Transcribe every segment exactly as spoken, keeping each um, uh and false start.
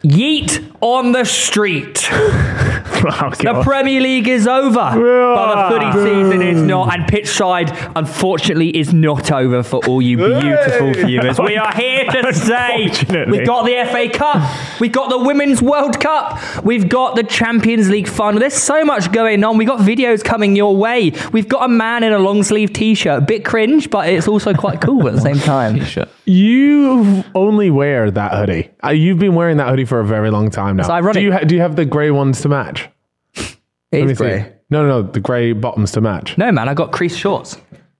Yeet on the street. Oh, the Premier League is over, but the footy season is not, and Pitchside, unfortunately, is not over for all you beautiful viewers. We are here to say we've got the F A Cup, we've got the Women's World Cup, we've got the Champions League final. There's so much going on. We've got videos coming your way. We've got a man in a long sleeve t-shirt. A bit cringe, but it's also quite cool at the same time. You only wear that hoodie. Uh, you've been wearing that hoodie for a very long time now. It's ironic. Do you, ha- do you have the grey ones to match? It is see. grey. No, no, no, the grey bottoms to match. No, man, I got creased shorts.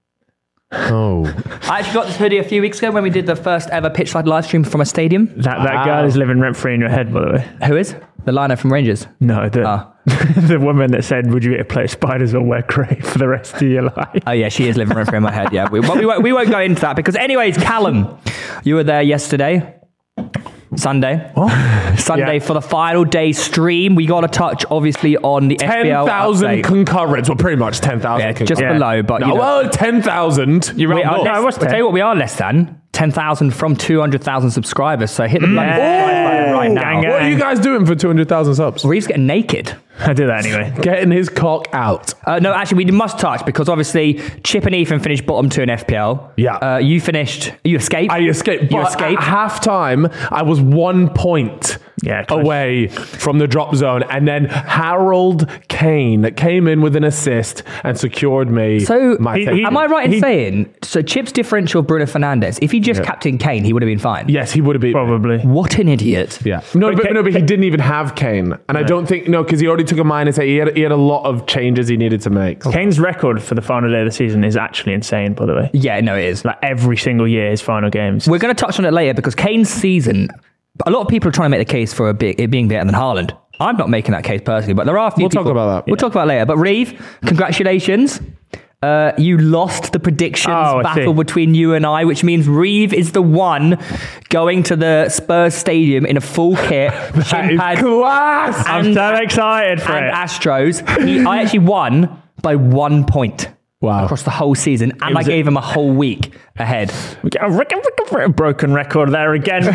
Oh. I actually got this hoodie a few weeks ago when we did the first ever Pitchside live stream from a stadium. That that Wow. girl is living rent free in your head, by the way. Who is? The liner from Rangers. No, the Ah. the woman that said, "Would you eat a plate of spiders or wear grey for the rest of your life?" Oh yeah, she is living rent free in my head. Yeah, we, but we won't, we won't go into that because, anyways, Callum, you were there yesterday, Sunday, Sunday Yeah. for the final day stream. We got a touch, obviously, on the F B L ten thousand update. concurrents. Well, pretty much ten thousand. Yeah, just Yeah. below, but No, you know, well, ten thousand. You we round are up. less, No, it was I'll tell ten. you what, we are less than ten thousand from two hundred thousand subscribers. So hit the bloody Yeah. subscribe button right now. Gang, gang. What are you guys doing for two hundred thousand subs? Reeves getting naked. I do that anyway. Getting his cock out. Uh, no, actually, we must touch because obviously Chip and Ethan finished bottom two in F P L. Yeah. Uh, you finished. You escaped. I escaped. You But escaped. at half time, I was one point Yeah, close. away from the drop zone. And then Harold Kane came in with an assist and secured me. So, my he- take. he- am I right in he- saying so? Chip's differential of Bruno Fernandes. If he just Yeah. captained Kane, he would have been fine. Yes, he would have been. Probably. What an idiot! Yeah. No, But but, Ka- no, but he didn't even have Kane. And I don't think, no, because he already took a minus eight. He had, he had a lot of changes he needed to make. Kane's record for the final day of the season is actually insane, by the way. Yeah, no, it is. Like every single year, his final games. We're going to touch on it later because Kane's season. A lot of people are trying to make the case for a big, it being better than Haaland. I'm not making that case personally, but there are a few. We'll talk people- about that. We'll talk about it later. But Reeve, congratulations. Uh, you lost the predictions Oh, I battle see. between you and I, which means Reeve is the one going to the Spurs stadium in a full kit. That shin is pads, class. I'm and- so excited for and it. Astros. He, I actually won by one point Wow. across the whole season, and I was a- gave him a whole week ahead. We get a, rick- a, rick- a broken record there again,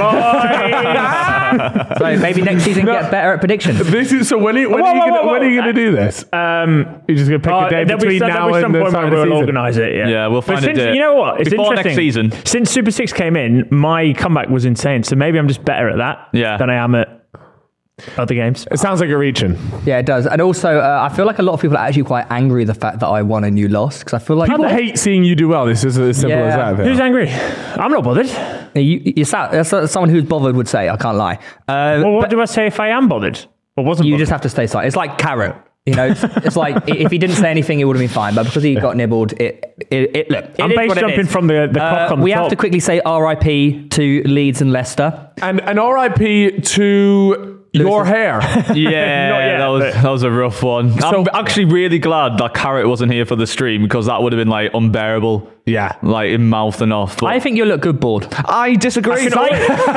boys. So maybe next season get better at predictions. This is, so when are you, when Whoa, are you whoa, gonna, whoa, when are you whoa. going to do this? um, You're just going to pick uh, a day there'll be between some, now there'll be and some the point start where of the we'll season. organise it. Yeah, Yeah, we'll But find a since, date. You know what? It's Before interesting. next season. Since Super Six came in, my comeback was insane. So maybe I'm just better at that Yeah. than I am at other games. It sounds like a reaching. Yeah, it does. And also, uh, I feel like a lot of people are actually quite angry the fact that I won and you lost because I feel like People hate seeing you do well. This is as simple Yeah. as that. Who's angry? I'm not bothered. you, you sound, that's what someone who's bothered would say. I can't lie. Uh, Well, what do I say if I am bothered? Or wasn't you bothered? just have to stay silent. It's like Carrot. You know, it's, it's like i- if he didn't say anything, it would have been fine. But because he got nibbled, it it, it look. It I'm is base what it jumping is. from the, the Uh, clock on the we top. have to quickly say R I P to Leeds and Leicester. And an R I P to your hair. Yeah, Not yet, that was but- that was a rough one. So- I'm actually really glad that Carrot wasn't here for the stream because that would have been like unbearable. Yeah. Like in mouth and off. But I think you'll look good bored. I disagree. I can, already,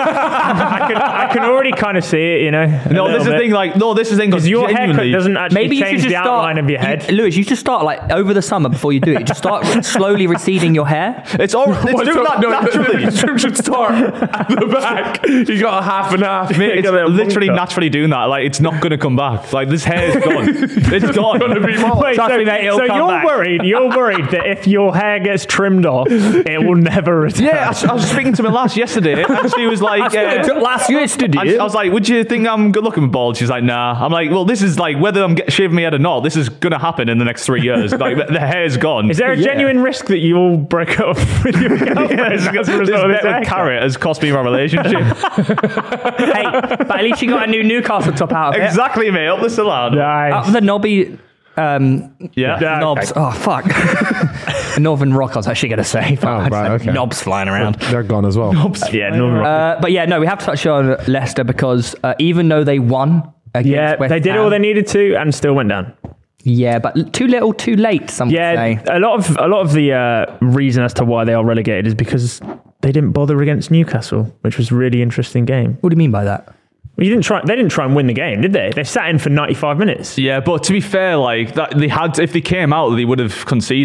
I, can, I can already kind of see it, you know. a no, little this is the bit. thing. Like, no, this is the thing. Because your haircut genuinely- doesn't actually Maybe you should change just the start. outline of your head. You, Lewis, you should start like over the summer before you do it. Just start slowly receding your hair. It's all. It's Well, doing so- that no, naturally. The trim should start at the back. You got a half and half. Mate, it's Got a literally bunk up. naturally doing that. Like, it's not going to come back. Like, this hair is gone. It's gone. gonna be more. Wait, Trust so, me, mate, it'll so come you're back. worried? You're worried that if your hair gets trimmed off, it will never return. Yeah, I, was- I was speaking to my lass yesterday, and she was like, uh, Last yesterday. I, I was like, would you think I'm good looking bald? She's like, nah. I'm like, well, this is like, whether I'm get, shaving my head or not, this is going to happen in the next three years. Like, the, the hair's gone. Is there a Yeah. genuine risk that you will break up with your girlfriend as a this result of bit this with haircut? Carrot has cost me my relationship. Hey, but at least you got a new Newcastle top out of it. Exactly, mate. Up the salon. Nice. Up the knobby um, Yeah. Yeah, knobs. okay. Oh, fuck. Northern Rock, I was actually going to say. Oh, I just right, had okay. Knobs flying around. They're gone as well. Yeah, no, Uh, but yeah, no, we have to touch on Leicester because uh, even though they won against yeah, West they did Ham, all they needed to and still went down. Yeah, but too little, too late. Some would Yeah, say. a lot of a lot of the uh, reason as to why they are relegated is because they didn't bother against Newcastle, which was a really interesting game. What do you mean by that? Well, you didn't try. They didn't try and win the game, did they? They sat in for ninety-five minutes. Yeah, but to be fair, like that, they had. If they came out, they would have conceded.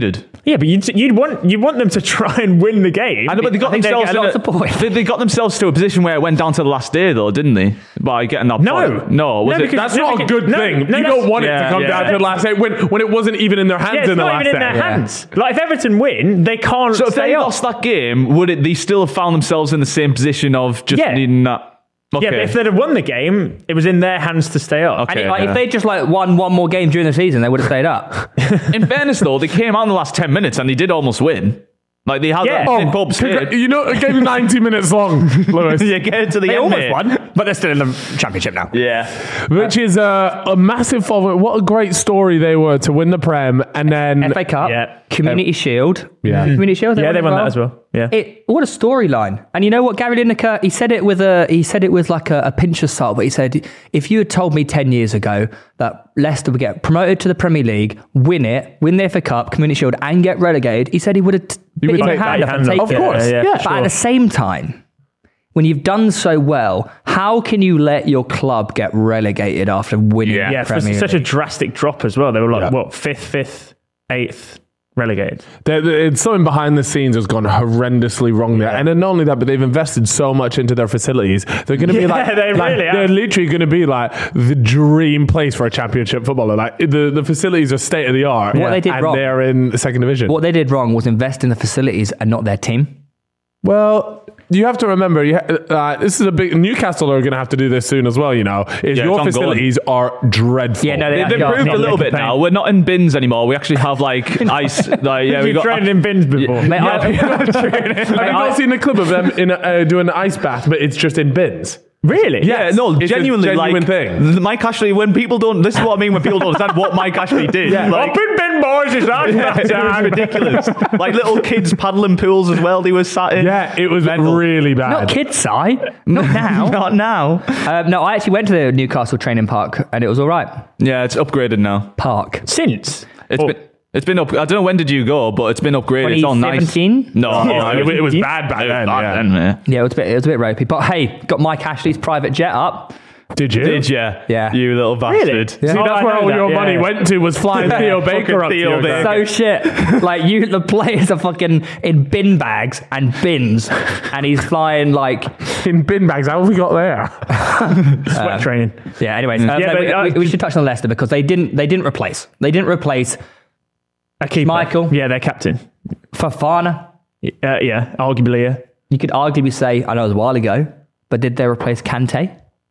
Yeah, but you'd, you'd want you want them to try and win the game. I know, but they got I think themselves. they get in lots of points. They, they got themselves to a position where it went down to the last day, though, didn't they? By getting that. No. point. no, was No, it? because- That's No, not a because- good no, thing. no, you that's- don't want it yeah, to come yeah. down to the last day when, when it wasn't even in their hands yeah, it's in the not last even in day. their hands. Like if Everton win, they can't So if stay they up. lost that game, would it? They still have found themselves in the same position of just Yeah. needing that. Okay. Yeah, but if they'd have won the game, it was in their hands to stay up. Okay. And like, yeah. if they just like won one more game during the season, they would have stayed up. In fairness, though, they came out in the last ten minutes and they did almost win. Like they had Yeah. that Oh, in pubs Congra- here. You know, a game ninety minutes long, Lewis. You get it to the They end, almost mate. won, but they're still in the championship now. Yeah. Which is a, a massive following. What a great story they were to win the Prem and then F A Cup, Yeah. Community Shield, Yeah. Community Shield. Yeah, they won that as well. Yeah. It, what a storyline! And you know what, Gary Lineker, he said it with a he said it with like a, a pinch of salt, but he said, if you had told me ten years ago that Leicester would get promoted to the Premier League, win it, win the F A Cup, Community Shield, and get relegated, he said he would have t- You would bitten your take hand that, up your and hand up. taken Of it. course, Yeah, yeah. But at the same time, when you've done so well, how can you let your club get relegated after winning Yeah, the it's Premier such a League? drastic drop as well. They were like, Yeah. what, fifth, fifth, eighth, relegated. There- there- it's something behind the scenes has gone horrendously wrong there. And then not only that, but they've invested so much into their facilities. They're going to be Yeah, like, they like, really they're have. literally going to be like the dream place for a championship footballer. Like the, the facilities are state of the art. What they did and wrong- they're in the second division. What they did wrong was invest in the facilities and not their team. Well, you have to remember, you ha- uh, this is a big. Newcastle are going to have to do this soon as well. You know, is Yeah, your it's ongoing. facilities are dreadful. Yeah, no, they- They've Yeah, improved yeah, a little they bit can now. paint. We're not in bins anymore. We actually have like ice. Like, yeah, we You've got. trained in bins before. Mate, I- Have you not seen a clip of them in a, uh, doing an ice bath, but it's just in bins? Really? Yeah, no, It's a genuinely, genuine like thing. Mike Ashley. When people don't, this is what I mean when people don't understand what Mike Ashley did. Yeah. Like, Up in bin, boys, it's that yeah, it was ridiculous. Like little kids paddling pools as well. They were sat in. Yeah, it was Mental. really bad. Not kids, Si. Not now. Not now. Um, no, I actually went to the Newcastle training park and it was all right. Yeah, it's upgraded now. Park. Since? It's Oh. been. It's been up. I don't know when did you go, but it's been upgraded. It's all nice. twenty seventeen? No, No, it, it was bad back It was then. bad yeah. then, yeah. Yeah, it was a bit, it was a bit ropey. But hey, got Mike Ashley's private jet up. Did you? Did you? Yeah. You little bastard. See, Oh, that's I where know all that, your yeah. money went to was flying Theo Baker up Theo to your Baker. ground. So shit. Like you, the players are fucking in bin bags and bins, and he's flying like in bin bags. How have we got there? Sweat training. yeah. Anyways, um, Yeah, no, but, we, uh, we, we should touch on Leicester because they didn't they didn't replace they didn't replace A keeper. Michael. Yeah, their captain. Fofana. Uh, yeah, arguably, yeah. You could arguably say I know it was a while ago, but did they replace Kante?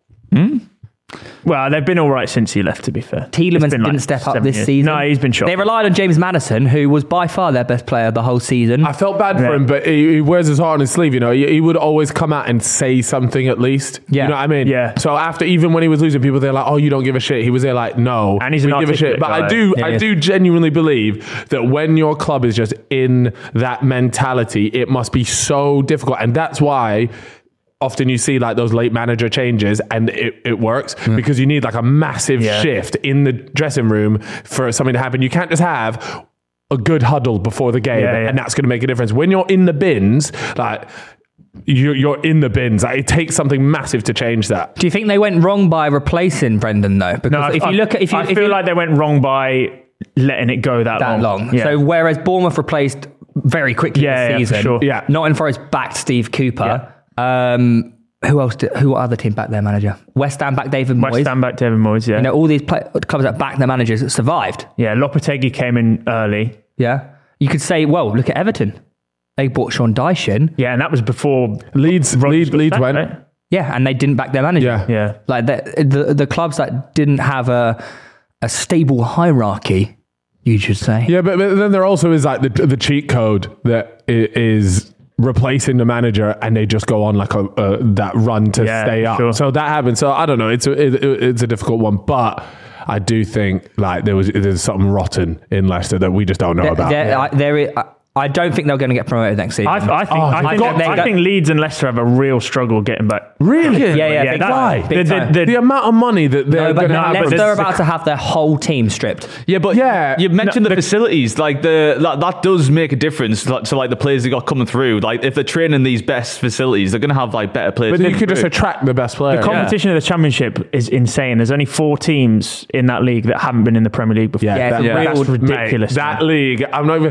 Well, they've been all right since he left, to be fair. Tielemans It's been didn't like step up seven this years. season. No, he's been shot. They relied on James Maddison, who was by far their best player the whole season. I felt bad for Yeah. him, but he, he wears his heart on his sleeve. You know, he, he would always come out and say something at least. Yeah. You know what I mean? Yeah. So after, even when he was losing, people they're like, "Oh, you don't give a shit." He was there like, "No," And he's we an give a shit. articulate But I guy. do, Yeah, I yeah. do genuinely believe that when your club is just in that mentality, it must be so difficult, and that's why. Often you see like those late manager changes and it, it works because you need like a massive Yeah. shift in the dressing room for something to happen. You can't just have a good huddle before the game Yeah, yeah. and that's going to make a difference. When you're in the bins, like you're, you're in the bins, like, it takes something massive to change that. Do you think they went wrong by replacing Brendan though? Because No, I- if I- you look at if you I if feel you, like they went wrong by letting it go that, that long, Yeah. so whereas Bournemouth replaced very quickly Yeah, yeah, this for season, sure. Yeah. Nottingham Forest backed Steve Cooper. Um, who else? Did, who other team backed their manager? West Ham backed David Moyes. West Ham back David Moyes, yeah. You know, all these play, clubs that backed their managers that survived. Yeah, Lopetegui came in early. Yeah, you could say, well, look at Everton. They bought Sean Dyche in. Yeah, and that was before Leeds, Rodgers Leeds, got Leeds sacked, went. right? Yeah, and they didn't back their manager. Yeah. Yeah. Like the the, the clubs that didn't have a a stable hierarchy, you should say. Yeah, but, but then there also is like the the cheat code that i- is replacing the manager, and they just go on like a uh, that run to Yeah, stay up. sure. So that happens. So I don't know. It's a it, it's a difficult one, but I do think like there was there's something rotten in Leicester that we just don't know There, about. there, I, there is, I, I don't think they're going to get promoted next season. I, I think, Oh, I, they've think got- I they- think Leeds and Leicester have a real struggle getting back Really? Yeah, yeah, Yeah, big that- time. the- Big the- time. the- The amount of money that they're No, but going to now have. Leicester this are is the- about to have their whole team stripped. Yeah, but Yeah. you mentioned No, the the- facilities. Like the that, that does make a difference like, to like the players that got coming through. Like if they're training these best facilities, they're going to have like better players. But then you coming could just through. attract the best player. The competition of the Championship is insane. There's only four teams in that league that haven't been in the Premier League before. Yeah, Yeah, that, it's a yeah. real- That's ridiculous. Mate, that league, I'm not even.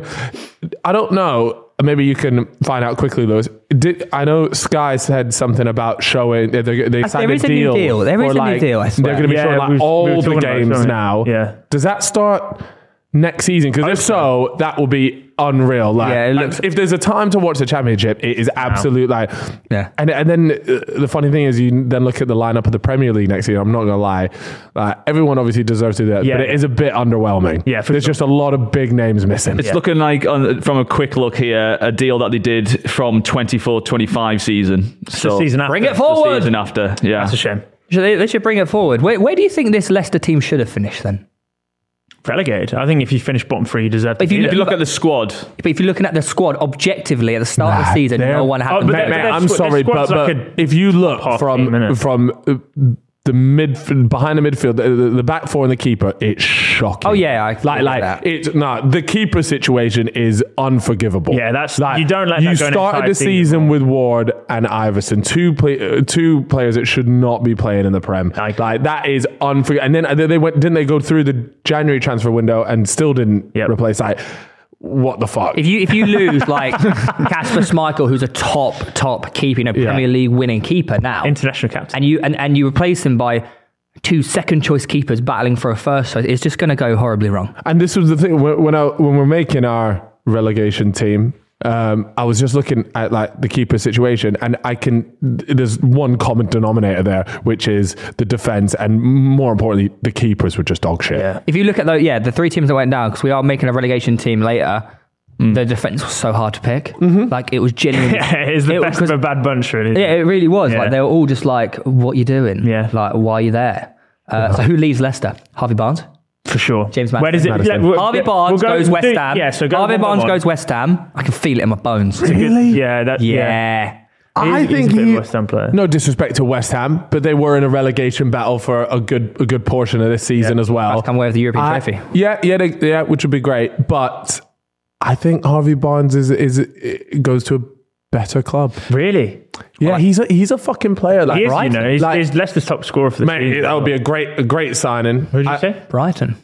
I don't know. Maybe you can find out quickly, Lewis. Did, I know Sky said something about showing. They, they There signed is a a new deal. deal. There for, is a new like, deal, I swear. They're going to be Yeah, showing we like was- all we were the talking about games showing it. now. Yeah. Does that start next season? Because if so, that will be unreal. Like, Yeah, it like, looks- if there's a time to watch the Championship, it is absolute like. Yeah. And and then uh, the funny thing is, you then look at the lineup of the Premier League next year. I'm not gonna lie, like, everyone obviously deserves to do that, Yeah. but it is a bit underwhelming. Yeah, for there's sure. just a lot of big names missing. It's looking like, on, from a quick look here, a deal that they did from twenty-four twenty-five season. So season after. Bring it The the forward. season after, yeah. That's a shame. Should they, they should bring it forward. Where, where do you think this Leicester team should have finished then? Relegated. I think if you finish bottom three, you deserve to If you be look- If you look at the squad, But if you're looking at the squad objectively at the start of the Nah, season, they're- no one had Oh, them but Mate, their- mate, their I'm squ- sorry, their but, squad's like but a if you look half from team, innit? from uh, the mid behind the midfield, the, the back four and the keeper, it's shocking. Oh, yeah, I like agree like with that. it's no the keeper situation is unforgivable. Yeah, that's- like you don't let you that go an started entire the season. season with Ward and Iverson, two play, uh, two players that should not be playing in the Prem. Like- Like that is unforgivable. And then uh, they went, didn't they go through the January transfer window and still didn't Yep. replace like what the fuck? If you if you lose like Kasper Schmeichel, who's a top top keeping a Premier League winning keeper now, international captain. and you and, and you replace him by two second choice keepers battling for a first choice, it's just going to go horribly wrong. And this was the thing when when, I, when we're making our relegation team. Um, I was just looking at like the keeper situation, and I can. There's one common denominator there, which is the defense, and more importantly, the keepers were just dog shit. Yeah. If you look at the yeah the three teams that went down, because we are making a relegation team later. The defense was so hard to pick. Like it was genuinely. Yeah, it's the it- best 'cause- of a bad bunch, really. Yeah, it really was. Yeah. Like they were all just like, "What you doing? Yeah. like why are you there?" Uh, So who leaves Leicester? Harvey Barnes. For sure. James Maddison. Where does it? Madison. we'll- Harvey we'll Barnes go- goes do- West Ham. Yeah, so go Harvey one by Barnes one. goes West Ham. I can feel it in my bones. Really? Yeah, that, yeah. Yeah. I He's- he's think a bit of he. a West Ham player. No disrespect to West Ham, but they were in a relegation battle for a good a good portion of this season as well. Last time away with the European I- trophy. Yeah, yeah, they, yeah, which would be great. But I think Harvey Barnes is is it goes to a better club. Really? Yeah, he's a he's a fucking player. Like, He is, right? you know. He's, Like, he's Leicester's top scorer for the mate, season. that would be a great a great signing. Who did you I- say? Brighton.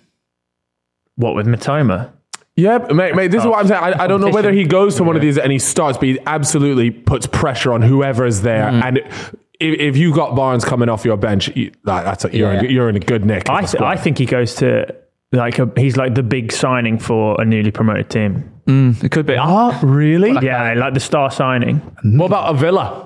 What, with Matoma? Yeah, mate, mate. This is what I'm saying. I, I don't know whether he goes to one of Yeah. these and he starts, but he absolutely puts pressure on whoever is there. And if, if you got Barnes coming off your bench, you, like, that's a, you're Yeah. in, you're in a good nick. as I, a th- squad. I think he goes to, like, a, he's like the big signing for a newly promoted team. it could be. Oh, really? Yeah, like the star signing. What about a Villa?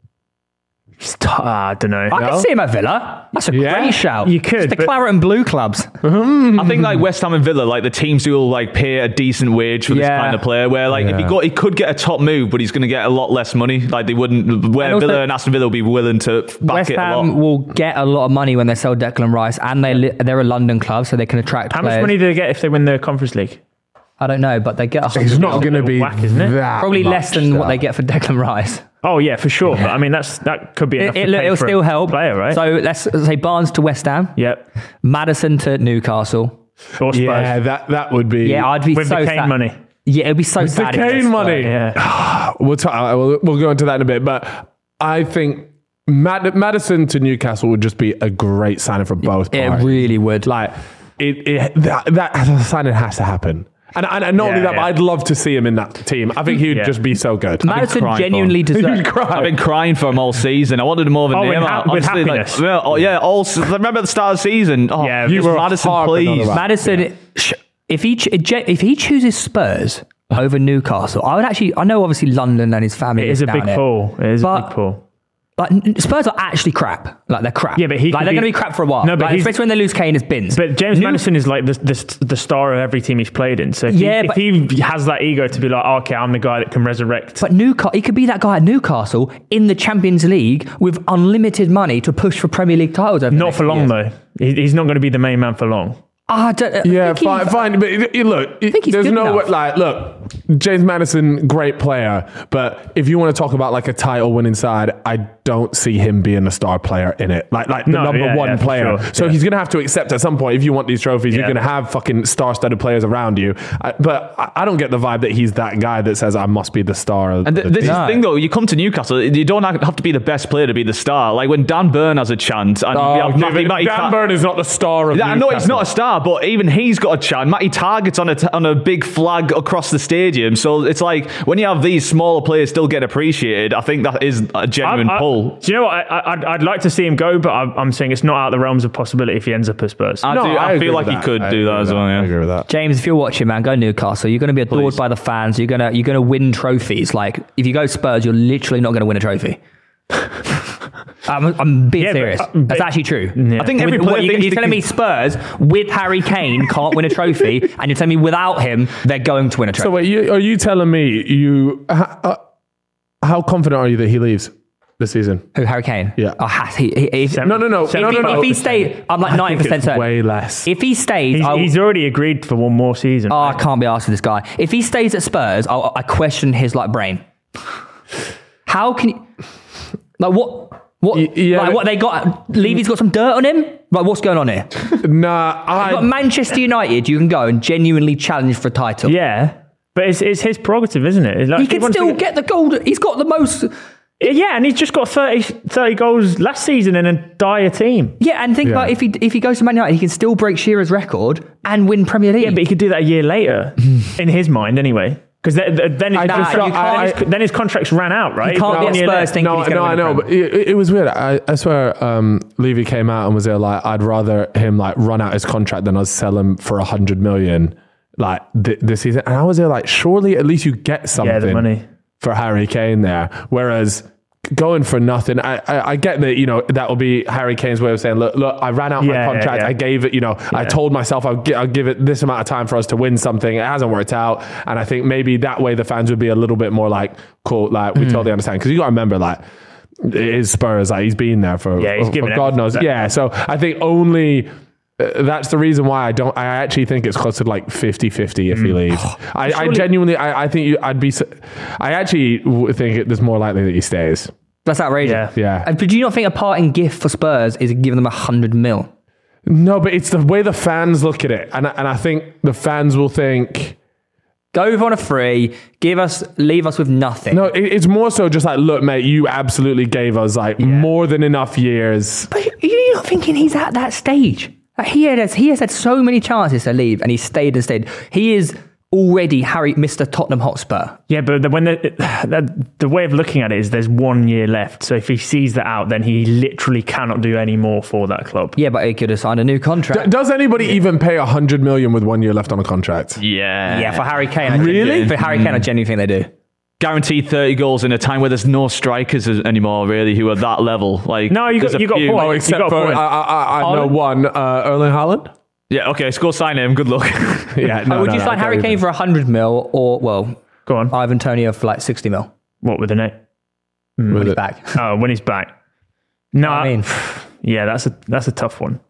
Star, I don't know. I can see him at Villa. That's a Yeah. great shout. You could, It's the but- claret and blue clubs. I think like West Ham and Villa, like the teams who will like pay a decent wage for this Yeah. kind of player. Where like if he Yeah. got, he could get a top move, but he's going to get a lot less money. Like they wouldn't. Where And also- Villa and Aston Villa will be willing to back West it a Ham lot. will get a lot of money when they sell Declan Rice, and they li- they're a London club, so they can attract How players. much money do they get if they win the Conference League? I don't know, but they get a It's hundred not going to be whack, isn't it? that probably much less than what stuff. they get for Declan Rice. Oh, yeah, for sure. But I mean, that's that could be enough It, to it, pay it'll for still a help. player, right? So let's say Barnes to West Ham, yep. Madison to Newcastle. Or Spurs. Yeah, that that would be. Yeah, I'd be With so the Kane sad. money. Yeah, it'd be so the sad. if they Kane Spurs. money. Yeah. We'll, talk, uh, we'll we'll go into that in a bit, but I think Mad- Madison to Newcastle would just be a great signing for both It parties. really would. Like it, it that that signing has to happen. And, and, and not only Yeah, that, but yeah. I'd love to see him in that team. I think he would Yeah. just be so good. Madison crying for genuinely him. deserves. You'd cry. I've been crying for him all season. I wanted him more than Oh, with Neymar. ha- with Honestly, like, happiness. well, oh, yeah, all se- remember at the start of the season. Oh, Yeah, yeah, you just were Madison, harping on please. about- Madison, sh- if he ch- if he chooses Spurs over Newcastle, I would actually. I know obviously London and his family. It is a down big here, pull. It is a But- big pull. Like n- Spurs are actually crap. Like they're crap. Yeah, but he like could they're be- going to be crap for a while. No, but like, he's- especially when they lose Kane as bins. But James New- Madison is like the, the the star of every team he's played in. So if, Yeah, he, but- if he has that ego to be like, oh, okay, I'm the guy that can resurrect. But Newcastle, he could be that guy at Newcastle in the Champions League with unlimited money to push for Premier League titles. Over the Not next for long years. though. He, he's not going to be the main man for long. I don't, I Yeah, think fine, he's- fine. But it- it- look, it- think he's there's good no enough. like. Look, James Madison, great player, but if you want to talk about like a title-winning side, I don't see him being a star player in it. Like, like the No, number yeah, one yeah, for player. sure. So Yeah. he's going to have to accept at some point. If you want these trophies, you're Yeah. going to have fucking star-studded players around you. I, but I, I don't get the vibe that he's that guy that says I must be the star. Of And th- the this is team. the thing, though. You come to Newcastle, you don't have to be the best player to be the star. Like when Dan Burn has a chant, and Oh, we have Matty, David- Matty Dan Ta- Burn is not the star of. I know he's Newcastle. not a star, but even he's got a chant. Matty Target's on a t- on a big flag across the stadium, so it's like when you have these smaller players still get appreciated. I think that is a genuine I- I- pull. Do you know what? I, I, I'd, I'd like to see him go, but I'm, I'm saying it's not out of the realms of possibility if he ends up at Spurs. I, No, do, I I agree feel with like he that. could I do agree that with as well. I Yeah. agree with that. James, if you're watching, man, go Newcastle. You're going to be adored Please. by the fans. You're gonna you're gonna win trophies. Like if you go Spurs, you're literally not going to win a trophy. I'm, I'm being Yeah, but, serious. uh, That's but- actually true. Yeah. I think every With- player what, you, thinks you're they telling can- me Spurs with Harry Kane can't win a trophy, and you're telling me without him they're going to win a trophy. So wait, you, are you telling me you? Uh, uh, how confident are you that he leaves this season? Who, Harry Kane? Yeah. Oh, has he, he, if, Seven- No, no, no, seven- no, if, no, he, no. if he stays, I'm like ninety percent certain. Way less. If he stays, He's, I'll, he's already agreed for one more season. oh, I can't be asked with this guy. If he stays at Spurs, I'll, I question his like brain. How can you, like what? What? Y- yeah, like but- what they got? Levy's got some dirt on him. Like what's going on here? Nah, I. But Manchester United, you can go and genuinely challenge for a title. Yeah, but it's, it's his prerogative, isn't it? It's like He if can wants to still get the gold. He's got the most. Yeah, and he's just got thirty, thirty goals last season in a dire team. Yeah, and think Yeah. about if he if he goes to Man United, he can still break Shearer's record and win Premier League. Yeah, but he could do that a year later, in his mind anyway. Because then, then, his I contract- just- you I- then, his, then his contracts ran out, right? can't be One at year Spurs later. thinking no, he's going no, to I win know, the but it, it was weird. I, I swear, um, Levy came out and was there like, I'd rather him like run out his contract than us sell him for a hundred million like th- this season. And I was there like, surely at least you get something Yeah, the money. for Harry Kane there. Whereas going for nothing, I, I, I get that, you know, that will be Harry Kane's way of saying, look, look, I ran out Yeah, my yeah, contract. yeah. I gave it, you know, I told myself I'll, gi- I'll give it this amount of time for us to win something. It hasn't worked out. And I think maybe that way the fans would be a little bit more like, cool, like we totally understand. Because you got to remember, like, it is Spurs, like he's been there for, Yeah, he's for given God everything knows. back. Yeah, so I think only... Uh, that's the reason why I don't. I actually think it's close to like fifty-fifty if he leaves. I, I genuinely, I, I think you, I'd be. s- I actually w- think it, there's more likely that he stays. That's outrageous. Yeah. Yeah. And, but do you not think a parting gift for Spurs is giving them a hundred mil? No, but it's the way the fans look at it, and I- and I think the fans will think. Go on a free, give us, leave us with nothing. No, it, it's more so just like, look, mate, you absolutely gave us like more than enough years. But you're not thinking he's at that stage. Like he has, he has had so many chances to leave, and he stayed and stayed. He is already Harry, Mister Tottenham Hotspur. Yeah, but the, when the, the the way of looking at it is there's one year left. So if he sees that out, then he literally cannot do any more for that club. Yeah, but he could have signed a new contract. D- Does anybody even pay a hundred million with one year left on a contract? Yeah. yeah, for Harry Kane. I Really? genuinely- For Harry Kane, I genuinely think they do. Guaranteed thirty goals in a time where there's no strikers anymore, really, who are that level. Like, No, you got- there's a you got few- Paul. Oh, You except got a for point. I, I, I know Haaland? one, uh, Erling Haaland. Yeah, okay, let's go sign him. Good luck. Yeah, Oh, would you sign Harry Kane for a hundred mil, or well, Go on. Ivan Toney for like sixty mil What with the name? when he's it? back? Oh, when he's back. No, I mean, yeah, that's a that's a tough one.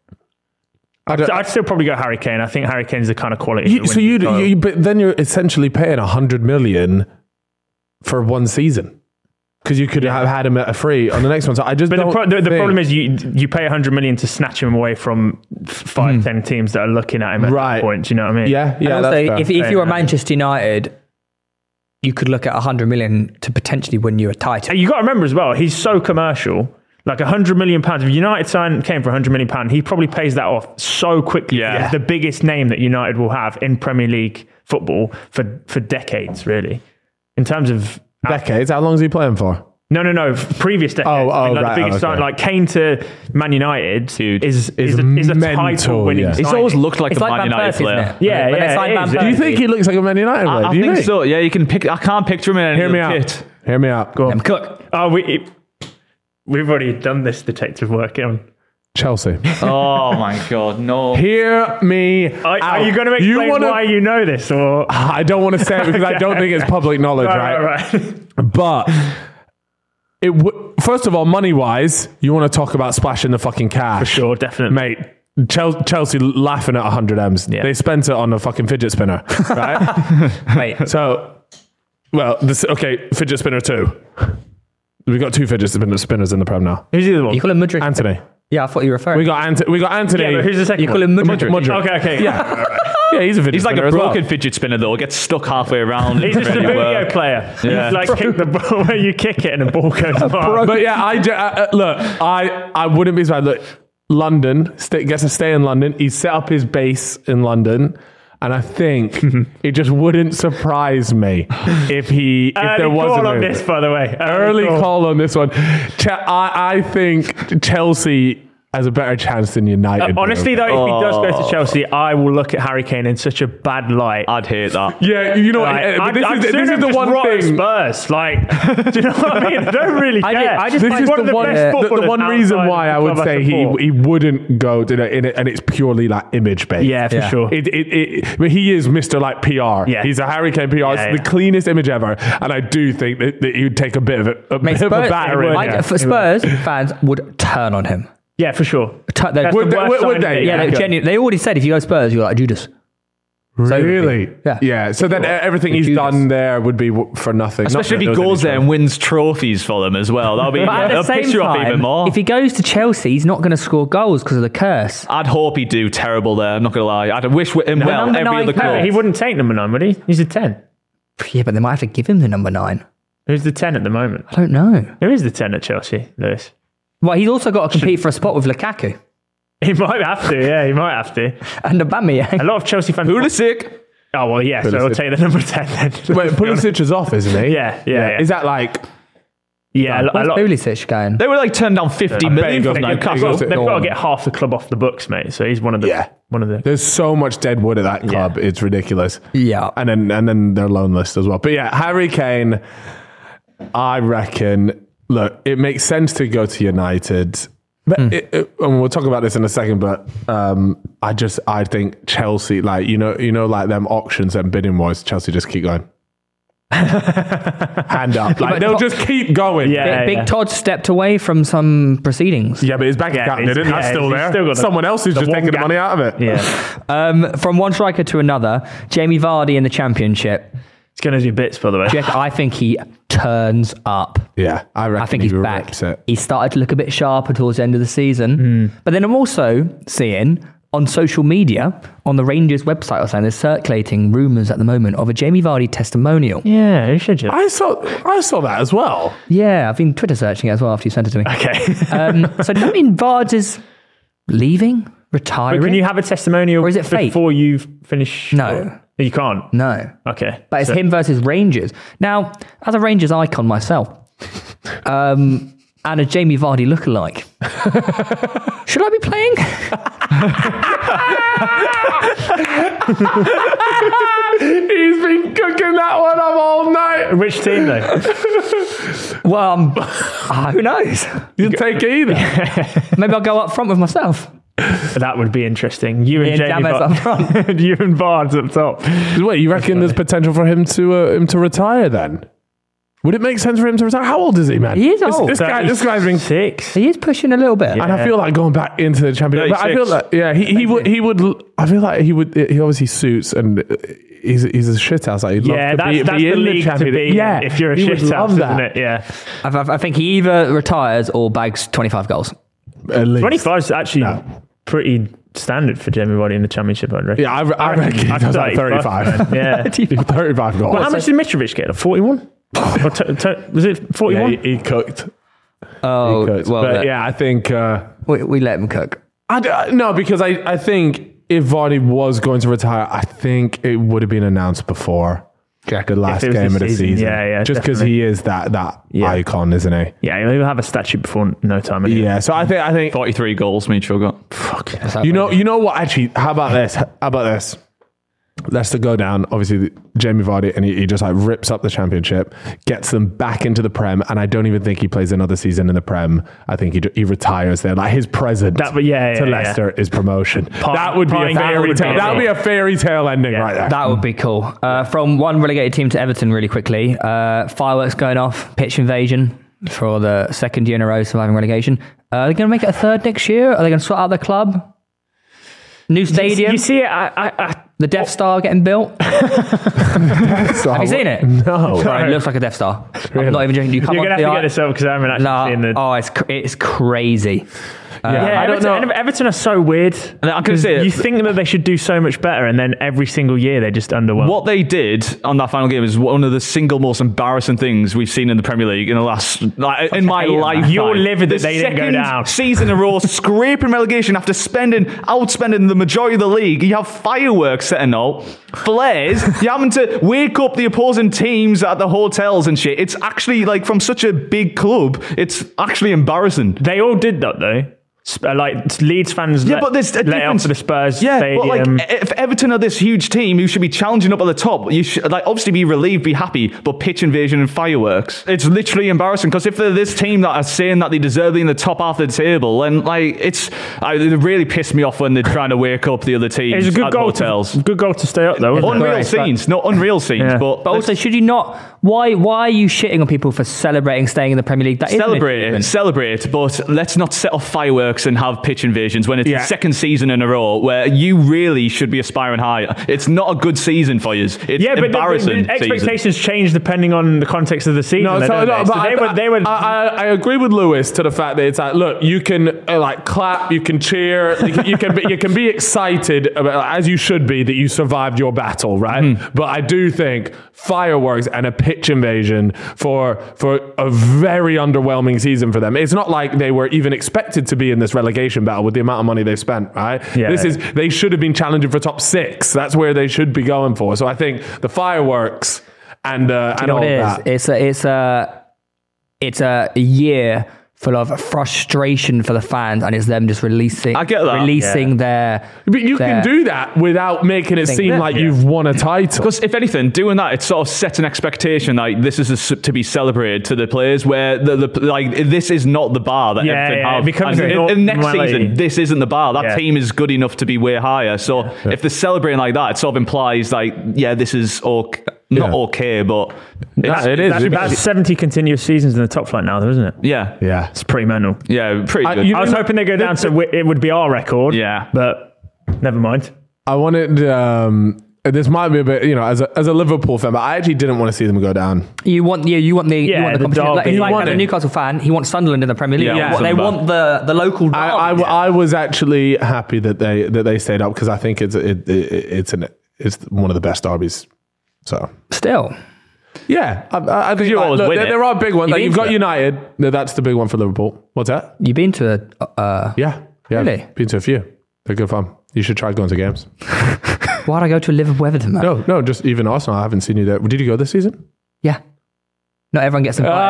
I don't- I'd still probably go Harry Kane. I think Harry Kane's the kind of quality. You, that so wins you, the title. you, but then you're essentially paying a hundred million for one season because you could have had him at a free on the next one. So I just But the, don't. pro- the, the think- problem is you you pay a hundred million to snatch him away from f- five, ten teams that are looking at him at Right. that point. Do you know what I mean? yeah, yeah. and that's also, fair. if, if you were Fair. Manchester United, you could look at a hundred million to potentially win you a title. And you got to remember as well, he's so commercial. Like a hundred million pounds. If United sign came for a hundred million pound, he probably pays that off so quickly. Yeah. It's the biggest name that United will have in Premier League football for for decades, really. In terms of decades. How long is he playing for? No, no, no. Previous decades. Oh, I mean, oh, like right, the biggest oh, okay. sign, like Kane to Man United Huge. is Is is a, is a mental, title-winning. yeah. He's signing. always looked like It's a like Man Van United Persie, player. isn't it? Yeah, When they yeah, signed it Van is. Do you Persie- think he looks like a Man United player? I, I Do you think so. Yeah, you can pick. I can't picture him in any Hear me other out. kit. Hear me out. Go on. Them Cook. Oh, we we've already done this detective work. On. Chelsea. Oh my god, no. Hear me Are, out. are you going to explain wanna- why you know this, or I don't want to say it because I don't think it's public knowledge, right, right? right, right. But it w- first of all, money wise, you want to talk about splashing the fucking cash. For sure, definitely. Mate, Chel- Chelsea laughing at one hundred M's. Yeah. They spent it on a fucking fidget spinner, right? Wait, So, well, this okay, fidget spinner two. We got two fidget spinner spinners in the Prem now. Who's the other one? you call him Mudryk? Anthony. Yeah, I thought you were referring. We got Ant- We got Anthony. Yeah, but who's the second you call one? him Mudryk. Mudryk. Okay, okay. Yeah, yeah, he's a fidget He's like spinner a as well. broken fidget spinner though. Gets stuck halfway around. He's just a Really video well. player. Yeah. He's like kick the ball where you kick it and the ball goes by. But yeah, I, ju- uh, uh, look, I I wouldn't be surprised. Look, London stay, gets to stay in London. He's set up his base in London, and I think it just wouldn't surprise me if he if Early there was call a on move. this, by the way. Early call on this one. Che- I, I think Chelsea has a better chance than United. Uh, honestly, do. though, if he does go to Chelsea, I will look at Harry Kane in such a bad light. I'd hate that. yeah, you know, what, Like, uh, but I'd- this, I'd is, this sooner is the just one rot at thing. Spurs, like, do you know what I mean? I don't really I care. ju- I just This find is one the of the one, best the, the footballers one reason outside why the I would club I say he support. he wouldn't go to the, in it, and it's purely like image based. Yeah, for Yeah. sure. It, it, it, but he is Mister like P R. Yeah. He's a Harry Kane P R. Yeah, it's yeah. the cleanest image ever, and I do think that, that he would take a bit of a, a, Mate, bit of a Spurs, battering. I- yeah. for Spurs fans would turn on him. Yeah, for sure. Turn, they'd- That's Would the they- worst would- sign would of they? it. yeah, they, Yeah. genu- they already said if you go Spurs, you're like Judas. Really? Yeah. Yeah. So then everything he's Judas. done there would be w- for nothing. Not Especially if that he there was goes any there and wins trophies for them as well. That'll be But at that'll the same piss you off time, even more. if he goes to Chelsea, he's not going to score goals because of the curse. I'd hope he'd do terrible there. I'm not gonna lie. I'd wish him well number every nine other player, club. He wouldn't take number nine, would he? He's a ten. Yeah, but they might have to give him the number nine. Who's the ten at the moment? I don't know. Who is the ten at Chelsea, Lewis? Well, he's also got to compete for a spot with Lukaku He might have to, yeah, he might have to. and Aubameyang. A lot of Chelsea fans. Pulisic. Oh, well, yeah, so I'll Pulisic. take the number ten then. Wait, Pulisic is off, isn't he? Yeah, yeah, yeah. Is that like? Yeah, a, lo- a Where's lot. Pulisic going? They were like turned down fifty bet million he from goes- They've, Newcastle. got, Newcastle. they've got No. to get half the club off the books, mate. So he's one of the. Yeah. One of the. There's so much dead wood at that club. Yeah. It's ridiculous. Yeah. And then and then their loan list as well. But yeah, Harry Kane, I reckon, look, it makes sense to go to United. But it, it, and we'll talk about this in a second, but um, I just I think Chelsea, like you know, you know, like them auctions and bidding wars, Chelsea just keep going. Hand up. Like they'll just keep going. Yeah. Big, Big Todd stepped away from some proceedings. Yeah, but his bank Yeah, account he's- didn't. That's yeah, still he's there. still got the- Someone else is the just one taking the gap. money out of it. Yeah. Um, from one striker to another, Jamie Vardy in the Championship. He's going to do bits, by the way. Jack, I think he turns up. Yeah, I reckon I think he he's back. rips it. He started to look a bit sharper towards the end of the season. But then I'm also seeing on social media, on the Rangers website, I was saying there's circulating rumours at the moment of a Jamie Vardy testimonial. Yeah, who should you? I saw I saw that as well. Yeah, I've been Twitter searching it as well after you sent it to me. Okay. Um, so does that mean Vards is leaving, retiring? But can you have a testimonial Or is it fate? before you finish? No. Or- You can't. No. Okay. But it's So- him versus Rangers. Now, as a Rangers icon myself, um, and a Jamie Vardy lookalike, should I be playing? He's been cooking that one up all night. Which team though? Well, um, uh, who knows? You take either. Maybe I'll go up front with myself. That would be interesting. You Me and and Jamie James Var- up front. you and Barnes up top. Wait, you reckon there's potential for him to uh, him to retire then? Would it make sense for him to retire? How old is he, man? He is This- old. This, guy, this guy's been. six. He is pushing a little bit. And I feel like going back into the championship. But I feel like, yeah, he, he would, he would, I feel like he would, he obviously suits and he's, he's a shit house. Like he'd Yeah, love to that's, be, that's be the in league the to championship. be in Yeah, if you're a he would shit house, love that. isn't it? Yeah. I, I, I think he either retires or bags twenty-five goals. At least. twenty-five is actually pretty standard for Jamie Vardy in the championship, I'd reckon. Yeah, I, I reckon he I'd does like thirty-five, thirty-five. Yeah. thirty-five goals. Well, how much did Mitrovic get? forty-one? Or t- t- was it Yeah, forty-one? he, he cooked. Oh, He cooked. well, but uh, yeah, I think. Uh, we, we let him cook. I d- uh, no, because I, I think if Vardy was going to retire, I think it would have been announced before the last If it was game this of the season. season. Yeah, yeah, Just because definitely. he is that that Yeah. icon, isn't he? Yeah, he'll have a statue before no time. Anyway. Yeah. So I think I think forty-three goals, Mitchell got. fuck. You know you know what? Actually, how about this? How about this? Leicester go down. Obviously, Jamie Vardy, and he, he just like rips up the championship, gets them back into the Prem, and I don't even think he plays another season in the Prem. I think he he retires there. Like his present That- but yeah, to yeah, Leicester is promotion. Part- that would be a parting gift fairy would tale. be That would be it. a fairy tale ending right there. That would be cool. Uh, from one relegated team to Everton, really quickly. Uh, fireworks going off, pitch invasion for the second year in a row surviving relegation. Uh, are they going to make it a third next year? Are they going to sort out the club? New stadium. You see it? I, I, I, the Death Star getting built. So, Have you seen it? No. Sorry, it looks like a Death Star. Really? I'm not even joking. You come You're on gonna the have to eye- get this up because I haven't actually Nah, seen the. oh, it's cr- it's crazy. Uh, yeah, I don't Everton, know. Everton are so weird. And I can 'Cause say it. you think that they should do so much better, and then every single year they just underwhelm. What they did on that final game is one of the single most embarrassing things we've seen in the Premier League in the last, like, in my hate it, life. man. You're livid that they didn't go down. Season in a row, scraping relegation after spending, outspending the majority of the league. You have fireworks setting out, flares. You're having to wake up the opposing teams at the hotels and shit. It's actually like from such a big club. It's actually embarrassing. They all did that though. Sp- uh, Like Leeds fans, Yeah, let, but there's a let it difference. off for the Spurs Yeah, stadium. but like if Everton are this huge team who should be challenging up at the top, you should like obviously be relieved, be happy, but pitch invasion and fireworks. It's literally embarrassing because if they're this team that are saying that they deserve to be in the top half of the table, then like it's I, it really pissed me off when they're trying to wake up the other teams It was a good at goal hotels. to good goal to stay up though. Wasn't Unreal it? scenes, no unreal scenes, Yeah. but, But also, should you not? Why? Why are you shitting on people for celebrating staying in the Premier League? That is an celebrate it, achievement. celebrate, but let's not set off fireworks and have pitch invasions when it's Yeah. the second season in a row where you really should be aspiring higher. It's not a good season for you. It's Yeah, but the, embarrassing. the, the expectations change depending on the context of the season. No, though, so, don't no, they? but So I, they were. They were I, I, I agree with Lewis to the fact that it's like, look, you can uh, like clap, you can cheer, you can, you can be, you can be excited about, as you should be, that you survived your battle, right? Mm-hmm. But I do think fireworks and a pitch invasion for for a very underwhelming season for them. It's not like they were even expected to be in this relegation battle with the amount of money they've spent, right? Yeah. This is they should have been challenging for top six. That's where they should be going for. So I think the fireworks and uh, You and know all what it is? that. It's a, it's a, it's a year full of frustration for the fans, and it's them just releasing. I get that. Releasing Yeah. their. But you their- can do that without making it Think- seem Yeah. like Yeah. you've won a title. Because if anything, doing that, it sort of sets an expectation like this is a, to be celebrated to the players. Where the, the like this is not the bar that Yeah, Everton yeah, have. it becomes And a in, in next normality. season, this isn't the bar. That Yeah. team is good enough to be way higher. So if they're celebrating like that, it sort of implies like yeah, this is okay, not Yeah. okay, but That- it is. That's, that's seventy continuous seasons in the top flight now, though, isn't it? yeah, yeah. It's pretty mental. yeah, pretty I- good. you I was know, hoping they'd go the- down, so wi- it would be our record. Yeah. but never mind. I wanted. Um, this might be a bit, you know, as a as a Liverpool fan, but I actually didn't want to see them go down. You want yeah, you want the you Yeah, want the, the competition. Like, derby. it's You like want as a it. Newcastle fan, he wants Sunderland in the Premier League. Yeah, They yeah. want- they want the the local. I, I, derby. I was actually happy that they that they stayed up because I think it's it, it, it's an it's one of the best derbies. So Still, yeah, I, I think You like, always look, win there, it. there are big ones. You've Like, been you've to got it. United. No, that's the big one for Liverpool. What's that? you've been to a. Uh, Yeah, yeah. Really? Been to a few. They're good fun. You should try going to games. why'd I go to a Liverpool Everton match? No, no, just even Arsenal. I haven't seen you there. Did you go this season? Yeah, not everyone gets invited.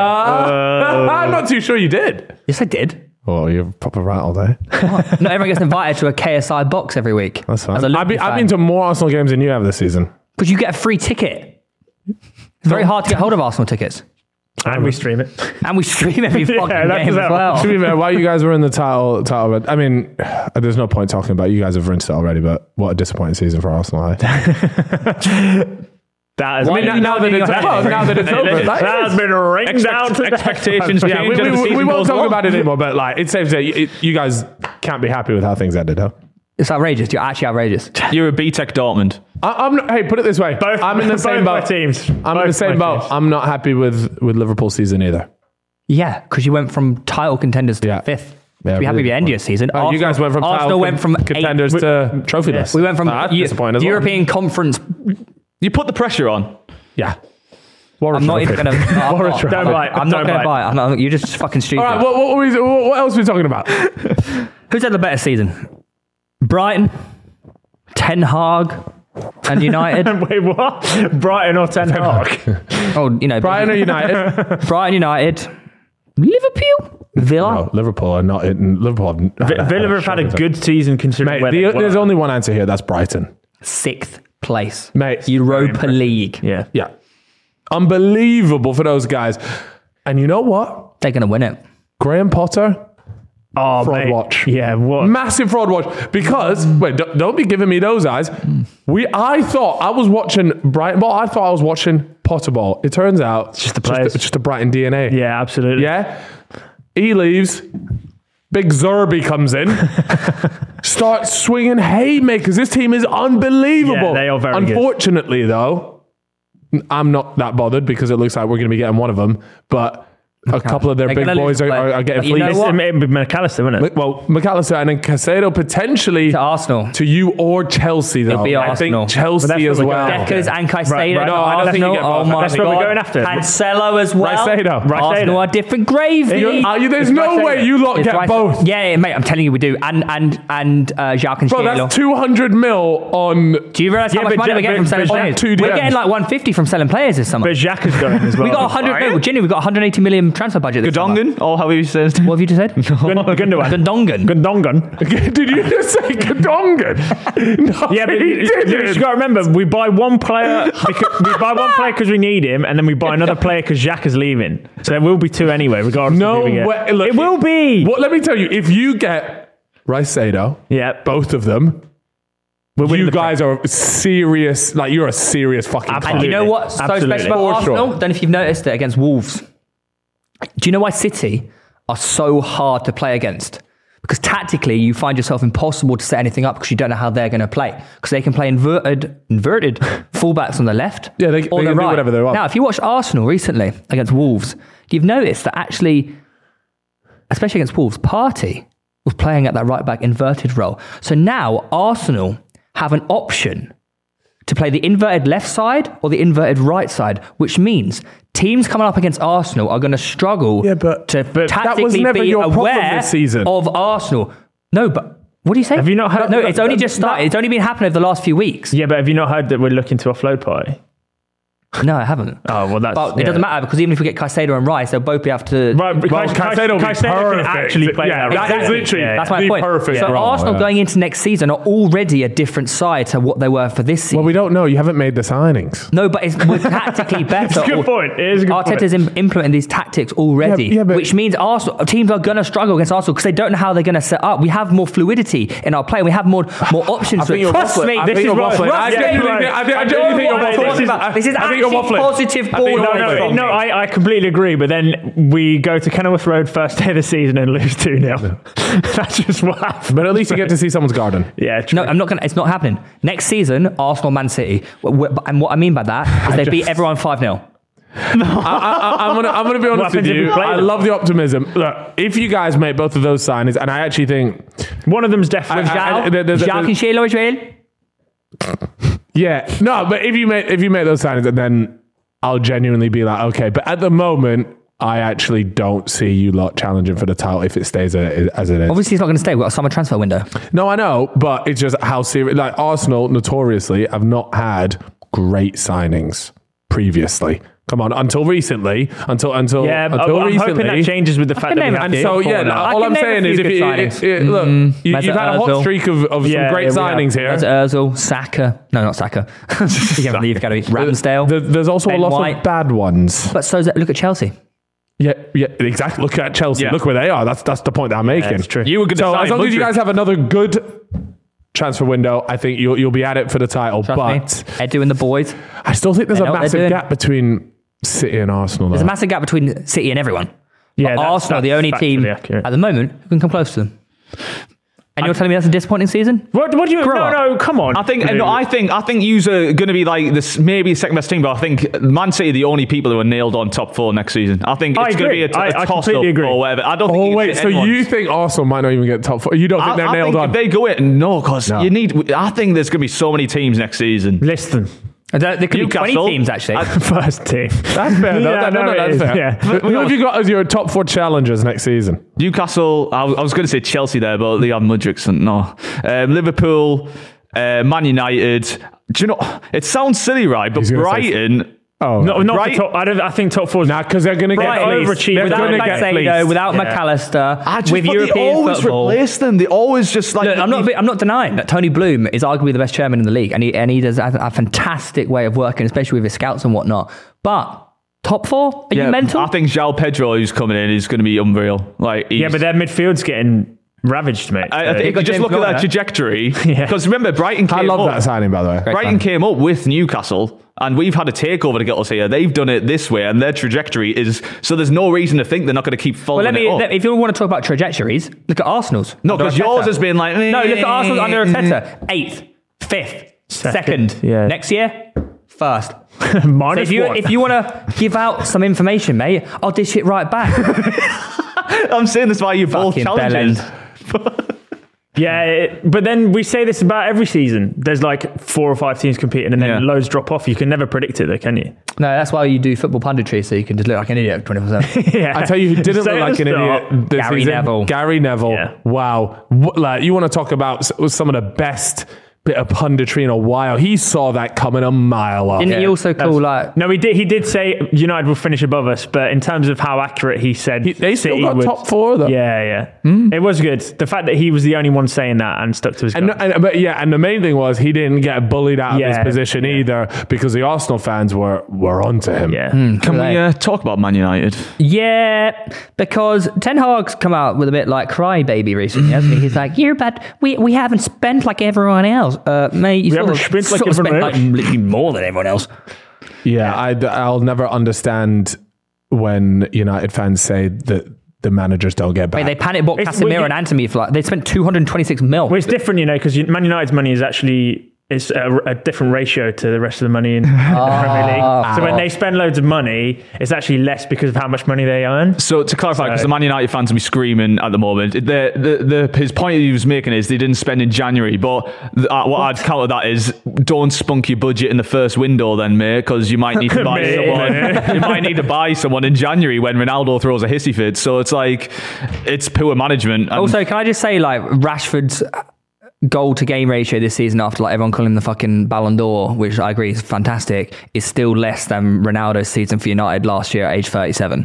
Uh, I'm not too sure you did. yes, I did. Oh, you're a proper rat all day. Not everyone gets invited to a K S I box every week. That's fine. As a I've Liverpool been, I've fan. been to more Arsenal games than you have this season. Because you get a free ticket. It's very hard to get hold of Arsenal tickets. And we stream it. And we stream every Yeah, fucking that's game as that. well. To be fair, while you guys were in the title, title, I mean, there's no point talking about it. You guys have rinsed it already, but what a disappointing season for Arsenal. Eh? That has Why been, did you now not that do it's your well, head? now that it's over, that like, has been ringed out. Expect- expectations yeah, we, change as the we, we season won't goes talk on. about it anymore. But like, it's safe to say it, you guys can't be happy with how things ended, huh? It's outrageous. You're actually outrageous. You're a B Tech Dortmund. I, I'm not, hey, put it this way. Both- I'm in the both same my boat. teams. I'm in the Both same my boat. teams. I'm not happy with with Liverpool's season either. Yeah, because you went from title contenders to Yeah. fifth. Yeah, Be happy with really the end of your season. Oh, you Arsenal- guys went from Arsenal title went from contenders eight, to trophyless. we went from Ah, that's Eu- disappointing as well. European Conference. You put the pressure on. Yeah. What a I'm not trophy. even going to. I'm What a not, trophy. Don't bite. I'm not Don't going to bite. buy it. I'm not, you're just fucking stupid. All right, what, what, were we, what what else are we talking about? Who's had the better season? Brighton, Ten Hag, and United. Wait, what? Brighton or Ten Hag? Oh, you know, Brighton or United? Brighton, United, Liverpool, Villa. No, Liverpool are not in Liverpool. Vi- Villa have had a good season considering Mate, where the, they were. there's only one answer here. That's Brighton. Sixth place, Mate. Europa League. Yeah. Yeah. Unbelievable for those guys. And you know what? They're going to win it. Graham Potter, Oh, fraud mate. watch. Yeah, what? Massive fraud watch. Because, wait, don't, don't be giving me those eyes. We, I thought I was watching Brighton ball. I thought I was watching Potter ball. It turns out it's just the players. Just, just a Brighton D N A. Yeah, absolutely. Yeah. He leaves. Big Zerbi comes in, starts swinging haymakers. This team is unbelievable. Yeah, they are very good. Unfortunately, though, I'm not that bothered because it looks like we're going to be getting one of them. But a couple of their They're big gonna boys lose, are, but are, are getting you know fleeced. what? It'd be McAllister, wouldn't it? Well, McAllister and then Casado potentially To Arsenal. to you or Chelsea. Though It'll be I Arsenal. think Chelsea But that's as what we're well. going after. Deckers and Caicedo. Right, right. to No, I don't think you Arsenal. get Oh both. my That's what God. we're going after. Cancelo as well. Caicedo. Right. Arsenal are different gravy. You're- are you- there's It's no Caicedo. way you lot It's get right- both. Yeah, yeah, mate. I'm telling you, we do. And and and uh, Jacques and Bro, Cancelo. that's two hundred mil on. Do you realise how Yeah, much but money Ja- we're getting from but- selling but players? two We're D Ms. getting like one fifty from selling players this summer. But Xhaka is going as well. We got one hundred. No, Jenny, we got one hundred eighty million transfer budget this summer. Godongan, or however you say it. What have you just said? Gundogan. Gundongan. Gundongan. Did you just say Kadongan? No, Yeah, but he you, you didn't. just got to remember, we buy one player because we buy one player because we need him, and then we buy another player because Xhaka is leaving. So there will be two anyway, regardless. No of who we get. way. Look, it will be. What? Let me tell you, if you get Caicedo, Yeah, both of them, we're winning you the guys are serious. Like you're a serious fucking. club. And you know what's so Absolutely. special about For Arsenal? sure. Don't know if you've noticed it against Wolves. Do you know why City are so hard to play against? Because tactically, you find yourself impossible to set anything up because you don't know how they're going to play. Because they can play inverted, inverted fullbacks on the left, Yeah, they- or they the can do right. whatever they want. Now, if you watch Arsenal recently against Wolves, you've noticed that actually, especially against Wolves, Partey was playing at that right back inverted role. So now Arsenal have an option to play the inverted left side or the inverted right side, which means teams coming up against Arsenal are going to struggle Yeah, but- to but that was tactically never be your problem aware this season. of Arsenal. No, but what do you say? Have you not heard- No, it's only that- just started. that- It's only been happening over the last few weeks. Yeah, but have you not heard that we're looking to offload Partey? No, I haven't. Oh, well, that's... But yeah. it doesn't matter because even if we get Caicedo and Rice, they'll both be able to. Right, Well, Caicedo, Caicedo will be Caicedo can perfect. actually play Yeah, that. that is Exactly. literally Yeah, That's my the point. perfect So role, Arsenal yeah. going into next season are already a different side to what they were for this season. Well, we don't know. You haven't made the signings. No, but it's, we're tactically better. It's a good point. It is a good Arteta's point. im- implementing these tactics already, Yeah, yeah, but- which means Arsenal teams are going to struggle against Arsenal because they don't know how they're going to set up. We have more fluidity in our play. We have more more options. I think you're Trust waffling. me, I this think is you're what- waffling. I Trust genuinely me. think- I think- I You genuinely know think you're what I'm waffling. talking about. This is I think you're actually waffling. positive I think ball you're No, rolling no, from no, me. I, I completely agree, but then we go to Kenilworth Road first day of the season and lose two nil. That's just what happened. But at least you get to see someome's garden. Yeah, true. No, I'm not going to. It's not happening. Next season, Arsenal, Man City. W- w- And what I mean by that is they beat everyone five nil. I, I, I'm gonna, I'm gonna be honest with happens if you. we play I them? love the optimism. Look, if you guys make both of those signings, and I actually think, One of them's definitely... I- I- Jacques the- the- the- Jacques and Sheila Israel. yeah, no, but if you make, if you make those signings, then I'll genuinely be like, okay. But at the moment, I actually don't see you lot challenging for the title if it stays as it is. Obviously, he's not going to stay. We've got a summer transfer window. No, I know, but it's just how serious. Like Arsenal, notoriously, have not had great signings previously. Come on, until recently, until until Yeah, until I'm recently. hoping that changes with the fact can that we name have a And few. so, Before yeah, that. I all can I'm name a saying few is, if good you, signings. it, it, look, you, Mesut you've had a hot Ozil. streak of, of Yeah, some great yeah, we signings have. here. There's Ozil, Saka. No, not Saka. you haven't leave academy. Ramsdale. There- There's also Ben a lot White. of bad ones. But so look at Chelsea. Yeah, yeah, exactly. Look at Chelsea. Yeah. Look where they are. That's that's the point that I'm making. it's true. You were going to So sign as long as you Mudryk. guys have another good transfer window, I think you'll you'll be at it for the title. Trust but me. Edu and the boys. I still think there's They a know what they're massive doing. gap between City and Arsenal. There's a Though. massive gap between City and everyone. Yeah, But that's- Arsenal are the that's only team factually accurate. at the moment who can come close to them. And you're telling me that's a disappointing season? What, what do you... Grow No, up. no, come on. I think, no, I think, I think yous are going to be like this, maybe the second best team, but I think Man City are the only people who are nailed on top four next season. I think I it's going to be agree. a, I- I toss completely up agree. or whatever. I don't think. Oh you can wait, fit so anyone. you think Arsenal might not even get top four? You don't think I, they're I nailed think on? if they go in, no, because No. you need. I think there's going to be so many teams next season. Listen. There there could be twenty Newcastle. teams, actually. First team. That's fair. though. Yeah, no, no, no, it that's is, fair. yeah. Who have you got as your top four challengers next season? Newcastle. I, was- I was going to say Chelsea there, but they have Mudryk. and No, um, Liverpool, uh, Man United. Do you know? It sounds silly, right? But He's gonna say- Brighton. Oh, No, not Right. the top. I, don't, I think top four is nah, because they're going to get Brighton fleeced. overachieved. They're without going to get Caicedo, fleeced. without Yeah. McAllister, I just, with but European they always football. replace them. They always just like. Look, I'm not. I'm not denying that Tony Bloom is arguably the best chairman in the league, and he and he does a, a fantastic way of working, especially with his scouts and whatnot. But top four? Are Yeah, you mental? I think João Pedro, who's coming in, is going to be unreal. Like, he's, Yeah, but their midfield's getting ravaged, mate. I, I So- think if you got just James look at Milner. that trajectory, Yeah. because remember Brighton came I love up. that signing, by the way. Brighton came up with Newcastle And we've had a takeover to get us here. They've done it this way, and their trajectory is... So there's no reason to think they're not going to keep following Well, let me. it up. Let, if you want to talk about trajectories, look at Arsenal's. No, under because Arteta. yours has been like... No, look at Arsenal's under Arteta. Eighth, fifth, second. Second, yeah. Next year, first. Minus So if you one. if you want to give out some information, mate, I'll dish it right back. I'm saying this why you both Fucking challenges. bellend. Yeah, it, but then we say this about every season. There's like four or five teams competing and then Yeah. loads drop off. You can never predict it though, can you? No, that's why you do football punditry, so you can just look like an idiot twenty-four seven. Yeah. I tell you who didn't Say look at like the an start. idiot this Gary season. Neville. Gary Neville. Yeah. Wow. What, like, you want to talk about s- some of the best bit of punditry in a while. He saw that coming a mile off. Didn't he also call like... No, he did. He did say United will finish above us, but in terms of how accurate he said, He- they still City got would- top four, though. Yeah, yeah, it was good. The fact that he was the only one saying that and stuck to his And, guns. and but yeah, and the main thing was he didn't get bullied out of Yeah, his position yeah. either because the Arsenal fans were were onto him. yeah. Can we uh, talk about Man United? Yeah, because Ten Hag's come out with a bit like crybaby recently, hasn't he? He's like, yeah, but we, we haven't spent like everyone else. Uh, mate, you We sort haven't of, spent like sort of spent everyone like else. literally more than everyone else. Yeah, I'd, I'll never understand when United fans say that the managers don't get back. Mate, they panic bought It's- Casemiro well, and Anthony for like, they spent two hundred twenty-six mil. Well, it's different, you know, because Man United's money is actually it's a, a different ratio to the rest of the money in the Premier League. So when they spend loads of money, it's actually less because of how much money they earn. So to clarify, because So- the Man United fans will be screaming at the moment, the, the, the, his point he was making is they didn't spend in January, but the, uh, what I'd counter that is don't spunk your budget in the first window then, mate, because you might need to buy Mate. someone. You might need to buy someone in January when Ronaldo throws a hissy fit. So it's like, it's poor management. And Also, can I just say, like, Rashford's goal to game ratio this season, after like everyone calling him the fucking Ballon d'Or, which I agree is fantastic, is still less than Ronaldo's season for United last year at age thirty-seven.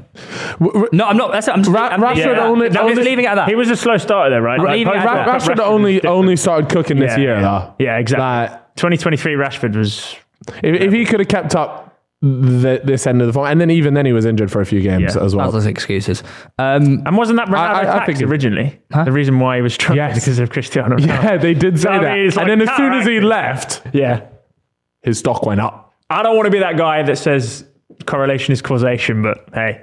No, I'm not. That's it. I'm just, Ra- I'm, Rashford yeah, only- I'm just only- leaving it at that. He was a slow starter there, right? I'm Like, leaving it Ra- at Ra- that. Rashford Rashford only was different. only started cooking this Yeah, year, yeah. though. Yeah, exactly. Like, twenty twenty-three Rashford was... if, if he could have kept up the, this end of the form, and then even then he was injured for a few games Yeah. as well. That's excuses. Um, And wasn't that Ronaldo I- I- I tax think it- originally? The reason why he was struggling Yes. because of Cristiano Ronaldo. Yeah, they did say I mean, that. it's And like then as soon as he counteracting. left, Yeah. his stock went up. I don't want to be that guy that says correlation is causation, but hey.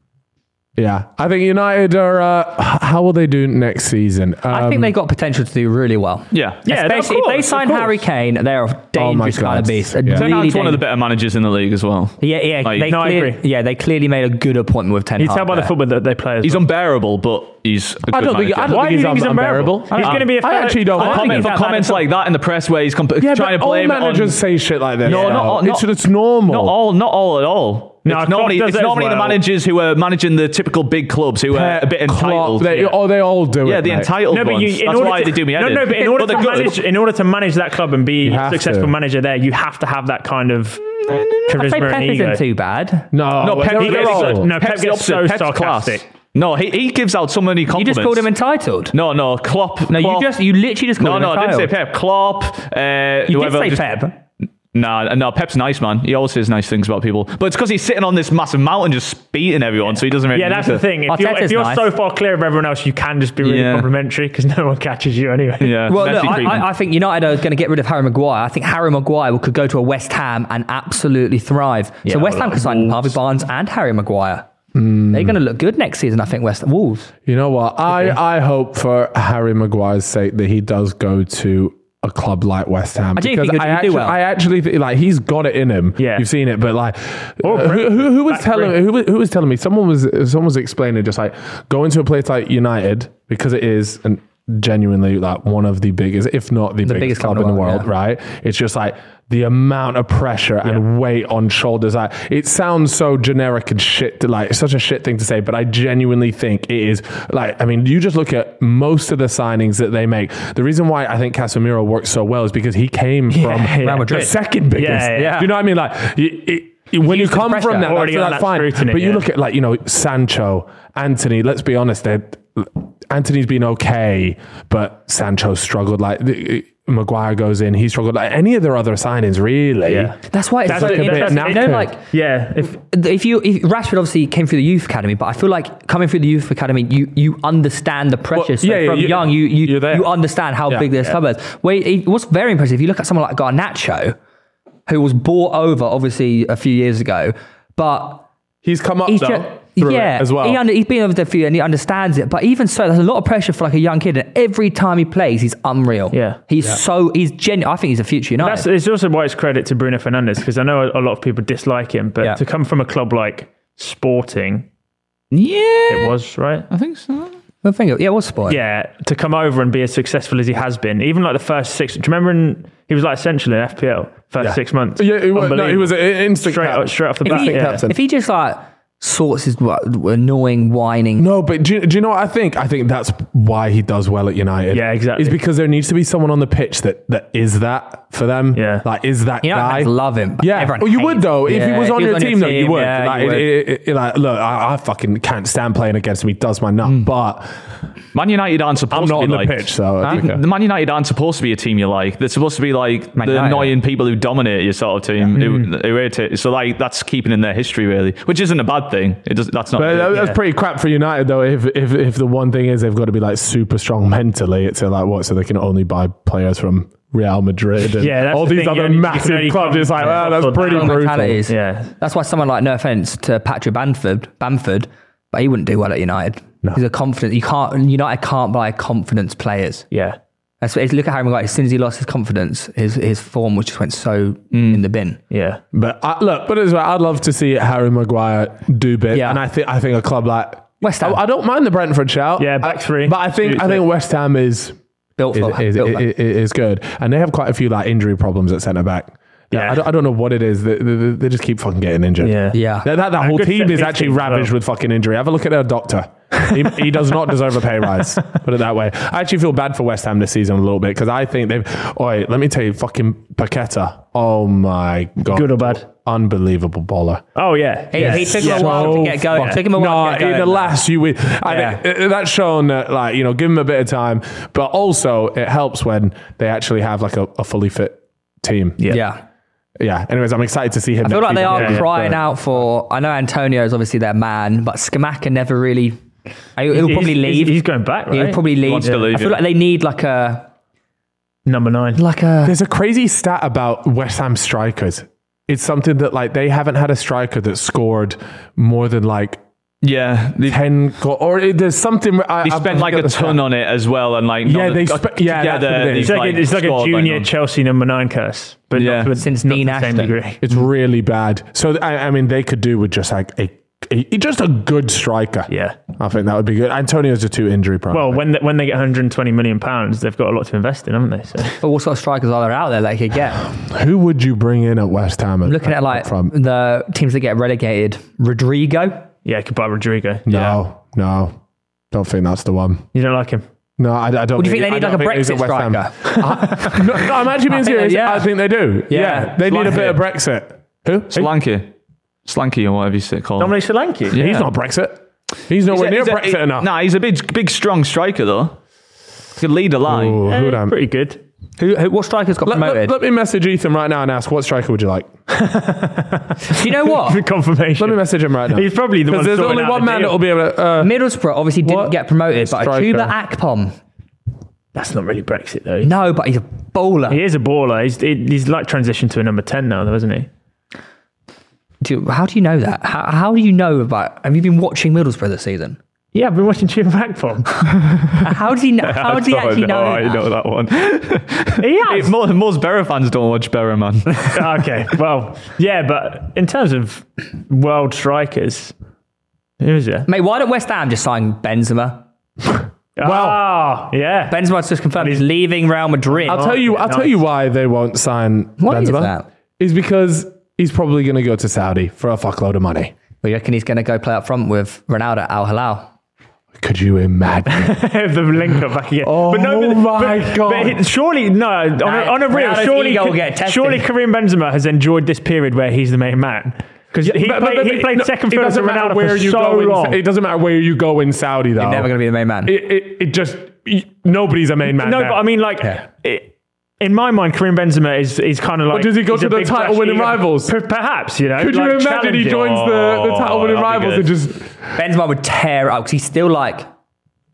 Yeah, I think United are. Uh, h- how will they do next season? Um, I think they got potential to do really well. yeah. Yeah, Especially of if they course, sign of course. Harry Kane, they're a dangerous kind of God. beast. A Yeah. Ten really Hag's one of the dangerous- better managers in the league as well. Yeah, yeah. Like- they No, I clear- agree. Yeah, they clearly made a good appointment with Ten You Hag. tell by the there. football that they play as He's well. unbearable, but he's a good I don't think. manager. I don't Why think do you he's think he's unbearable. unbearable? He's going to be a I actually don't. For I comment, think for that comments bad at like that in the press where he's comp- Yeah, trying but to blame all it on... managers say shit like this. No, though. not- not- it's, it's normal. Not all, not all at all. No, it's Klopp normally, does it's it as normally the well. managers who are managing the typical big clubs who are a bit entitled. Klopp, they, yeah. Oh, they all do yeah, it. the mate. entitled No, but you, ones. in That's order why to, they do me no, head no, in. but in order, they're to good. manage, in order to manage that club and be a have successful to. manager there, you have to have that kind of I'd say charisma Pep and ego. isn't too bad. No, No, Pep, they're- he they're gets- all- no, Pep Pep's the gets so opposite. Pep's class. sarcastic. No, he, he gives out so many You compliments. just called him entitled. No, no, Klopp. No, Klopp. you just you literally just No, called no, him I didn't say entitled. Pep. Klopp. Uh, You whoever did say just- Pep. Nah, no, Pep's nice, man. He always says nice things about people. But it's because he's sitting on this massive mountain just beating everyone, so he doesn't really Yeah, need that's to. the thing. If you're, Arteta's if you're nice. so far clear of everyone else, you can just be really Yeah. complimentary because no one catches you anyway. Yeah, Well, messy look, I, treatment. I, I think United are going to get rid of Harry Maguire. I think Harry Maguire could go to a West Ham and absolutely thrive. Yeah, so West well, Ham like could sign Wolves. Harvey Barnes and Harry Maguire. They're going to look good next season, I think, West Wolves. You know what? I, I hope for Harry Maguire's sake that he does go to a club like West Ham. I do because think he'll I do actually, well. I actually think like he's got it in him. Yeah. You've seen it, but like Oh, uh, who, who, who was back telling three. who, was- who was telling me someone was someone was explaining just like going to a place like United because it is and genuinely like one of the biggest, if not the, biggest, biggest club in the world, yeah. right? It's just like the amount of pressure and weight on shoulders. Like, it sounds so generic and shit, to like such a shit thing to say, but I genuinely think it is. Like, I mean, you just look at most of the signings that they make. The reason why I think Casemiro works so well is because he came from yeah. Real Madrid. the second biggest. Yeah, yeah. Do you know what I mean? Like, you, it, when you used to come pressure. from that, Already that's, on that's that fine. scrutiny, But you yeah. look at like you know Sancho, Anthony. Let's be honest, they Anthony's been okay, but Sancho struggled. Like the, Maguire goes in, he struggled. Like any of their other signings, really. Yeah. That's why it's That's so a bit interesting. You know, knackered. like, Yeah, if if you if Rashford obviously came through the youth academy, but I feel like coming through the youth academy, you you understand the pressure. Well, so yeah, yeah, from you- young, you you, you're there. you understand how Yeah. big this Yeah. club is. Wait, it, what's very impressive if you look at someone like Garnacho. who was bought over, obviously, a few years ago, but He's come up he's though, ju- through yeah, it as well. He under, he's been over there for you and he understands it. But even so, there's a lot of pressure for like a young kid. And every time he plays, he's unreal. Yeah. He's so, he's genuine. I think he's a future United. That's it's also why it's credit to Bruno Fernandes, because I know a, a lot of people dislike him, but Yeah. to come from a club like Sporting, yeah. it was, right? I think so. I think it, yeah, it was sport. Yeah, to come over and be as successful as he has been, even like the first six. Do you remember in, he was like essentially in F P L first Yeah. six months? Yeah, he was, no, he was an instant straight, captain. up, straight off the If bat. he, Yeah. captain. if he just like sorts his what, annoying whining. No, but do you, do you know what I think? I think that's why he does well at United. Yeah, exactly. Is because there needs to be someone on the pitch that, that is that for them. Yeah. Like, is that You know, guy. I love him. But Yeah, everyone well, you hates would though. him. If he Yeah, was on your team, though, you would. yeah, like, you would. It, it, it, like, look, I, I fucking can't stand playing against him. He does my nut. But Man United aren't supposed I'm not to on be the like, pitch, so it's The- okay. the Man United aren't supposed to be a team you like. They're supposed to be like Man the United. annoying people who dominate your sort of team, who, who irritate. So like that's keeping in their history really, which isn't a bad thing. It does. That's not. But good. that- that's Yeah. pretty crap for United, though. If, if if the one thing is they've got to be like super strong mentally, it's like what? So they can only buy players from Real Madrid and Yeah, that's all the these thing. other You only- you can massive only clubs. come- It's like, yeah, well, that's pretty Strong brutal. mentalities. Yeah. That's why someone like, no offense to Patrick Bamford, Bamford, but he wouldn't do well at United. He's a confident. You can't. United can't buy confidence players. Yeah. That's what, look at Harry Maguire. As soon as he lost his confidence, his his form just went so in the bin. Yeah. But I, look, but as well, I'd love to see Harry Maguire do bit, Yeah. and I think I think a club like West Ham. I, I don't mind the Brentford shout. Yeah, back three. But I think Suits I think it. West Ham is Built is, for is, built is, for- is good, and they have quite a few like injury problems at centre back. Yeah. I don't, I don't know what it is. They, they, they just keep fucking getting injured. Yeah. Yeah. That, that, that A whole good team set is piece actually team as ravaged well. with fucking injury. Have a look at their doctor. he, he does not deserve a pay rise. Put it that way. I actually feel bad for West Ham this season a little bit because I think they've. Oh, wait, let me tell you, fucking Paqueta. Oh my god, Good or bad? Unbelievable baller. Oh, yeah. He, yeah. he took Yeah. him a while So to get going. fuck- Took him a while no, to get in going. the last few weeks, I Yeah. think, uh, that's shown that, like, you know, give them a bit of time, but also it helps when they actually have like a, a fully fit team. Yeah. yeah. Yeah. Anyways, I'm excited to see him. I feel next like they season. are Yeah, yeah. crying out for. I know Antonio is obviously their man, but Skamaka never really. He'll, he'll probably He's- leave. He's going back, right? He'll probably leave. wants to leave, I feel yeah. like they need like a Number nine. like a. There's a crazy stat about West Ham strikers. It's something that like they haven't had a striker that scored more than like yeah, they, ten goals, or it, there's something. I, they I spent like forget a the stat. ton on it as well, and like Yeah, not- they got spe- yeah, that's together, what it is. they've, It's like, a, it's like a scored, junior like, Chelsea number nine curse, but Yeah. not to, a- Since not Dean to the same Ashton. degree. It's really bad. So I, I mean, they could do with just like a, a just a good striker. Yeah. I think that would be good. Antonio's a two injury prone. Well, when they, when they get one hundred twenty million pounds, they've got a lot to invest in, haven't they? So But what sort of strikers are there out there that they could get? who would you bring in at West Ham? At, Looking at like from the teams that get relegated, Rodrigo. yeah, could buy Rodrigo. no, no, don't think that's the one. You don't like him? No, I, I don't. What do you think they I need, don't like a think he's at Brexit West Ham. striker? no, no, I'm actually being I think serious. they- yeah. I think they do. Yeah, Yeah. they need a Slanky. bit of Brexit. Who? Slanky, Slanky, or whatever you say called. Dominic Solanke? Yeah. He's not Brexit. He's nowhere near He's a- Brexit enough. Nah, he's a big, big, strong striker though. He could lead a line. Ooh, Eh, who'd I- pretty good. Who, who? What strikers got Let, let, promoted? let me message Ethan right now and ask what striker would you like? Do you know what? For confirmation. Let me message him right now. He's probably the one Because there's sorting only out one the man deal. that will be able to. Uh, Middlesbrough obviously didn't What get promoted, but striker? Akuba Akpom. That's not really Brexit, though. No, but he's a bowler. He is a baller. He's, he- he's like transitioned to a number ten now, though, isn't he? Do you- how do you know that? How, how do you know about? Have you been watching Middlesbrough this season? Yeah, I've been watching Jim Backbomb. How does he know? How does he Oh, actually no, know? I that? know that one. He has. most, most Berra fans don't watch Berra, man. Okay, well, yeah, but in terms of world strikers, who is it? Mate, why don't West Ham just sign Benzema? Well, yeah. Benzema's just confirmed he's leaving Real Madrid. I'll tell you. I'll tell you why they won't sign Why is Benzema. that? Is because he's probably going to go to Saudi for a fuckload of money. Well, you reckon he's going to go play up front with Ronaldo at Al Hilal? Could you imagine? the link up back again. Oh but but, my but, God. But he- surely, no, on, a, on a real, Ronaldo's surely, ego will get tested. surely Karim Benzema has enjoyed this period where he's the main man. Because he, But- but- played, but- he played no, second it fiddle to doesn't matter Ronaldo where for you so go in- long. It doesn't matter where you go in Saudi, though. He's never going to be the main man. It, it, it just nobody's a main man. No, there. but I mean, like, it, in my mind, Karim Benzema is is kind of like. does he go he's to a the big title-winning flash- rivals? Per- Perhaps, you know. Could you like, imagine he challenging. joins the, the title winning that'd be rivals good. and just Benzema would tear it up because he's still like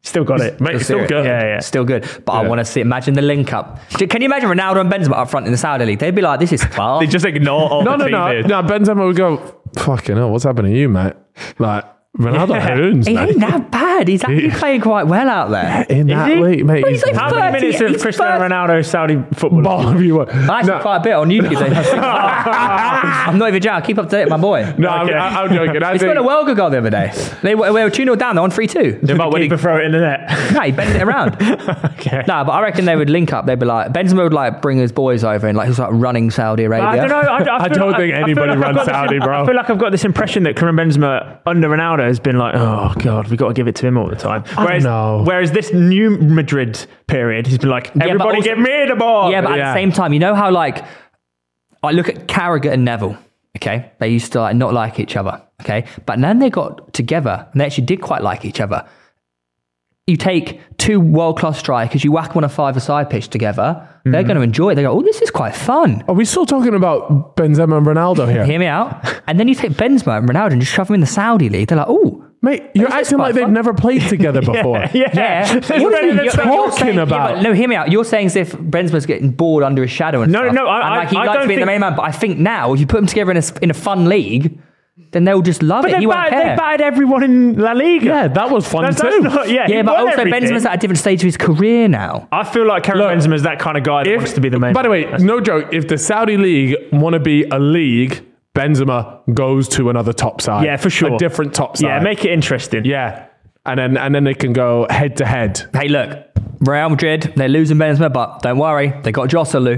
Still got it. Mate, it's still serious. good. Yeah, yeah. Still good. But I Yeah. want to see, imagine the link up. Can you imagine Ronaldo and Benzema up front in the Saudi League? They'd be like, this is far. They just ignore all No, the no, team no. No, Benzema would go, fucking hell, what's happening to you, mate? Like, Ronaldo hoons, He mate. ain't that bad. He's actually playing quite well out there. In that he? league, mate. Well, he's he's like How many thirty, minutes of he's Cristiano thirty. Ronaldo Saudi football? ball of you. Actually, No, quite a bit on YouTube. They I'm not even joking. Keep up to date, my boy. no, I'm, Okay. I'm joking. I He scored think, a well good goal the other day. They were, they were two nil down. They're on three two. Did about the when he- keeper throw it in the net? No, he bent it around. Okay. No, but I reckon they would link up. They'd be like, Benzema would like bring his boys over and like he was like running Saudi Arabia. I don't know. I, I, I feel don't like- think I feel anybody like I've runs got this- Saudi, bro. I feel like I've got this impression that Karim Benzema under Ronaldo has been like, oh god, we got to give it to him all the time. Whereas, know. whereas this new Madrid period, he's been like, but everybody also- give me the ball. Yeah, but at the same time, you know how like I look at Carragher and Neville. Okay, they used to like not like each other. Okay, but then they got together and they actually did quite like each other. You take two world class strikers, you whack them on a five-a-side pitch together. They're going to enjoy it. They go, oh, this is quite fun. are we still talking about Benzema and Ronaldo here? Hear me out. And then you take Benzema and Ronaldo and just shove them in the Saudi league. They're like, oh. Mate, you're This is acting quite like they've fun. never played together before. Yeah. Yeah. There's What no- are you there's no- talking saying- yeah, about? but no, hear me out. You're saying as if Benzema's getting bored under his shadow and No, stuff. no, I- and I- like he'd I like don't to be the think- main man. But I think now, if you put them together in a, in a fun league, then they'll just love But it. they He won't battered, they care. battered everyone in La Liga. Yeah, that was fun That's, too. that's not, yeah, Yeah, he but won also everything. Benzema's at a different stage of his career now. I feel like Karim Look, Benzema's that kind of guy that If- wants to be the main. By the way, That's- no joke. If the Saudi league want to be a league, Benzema goes to another top side. yeah, for sure, a different top side. Yeah, make it interesting. yeah, and then and then they can go head to head. Hey, look, Real Madrid, they're losing Benzema, but don't worry, they got Joselu.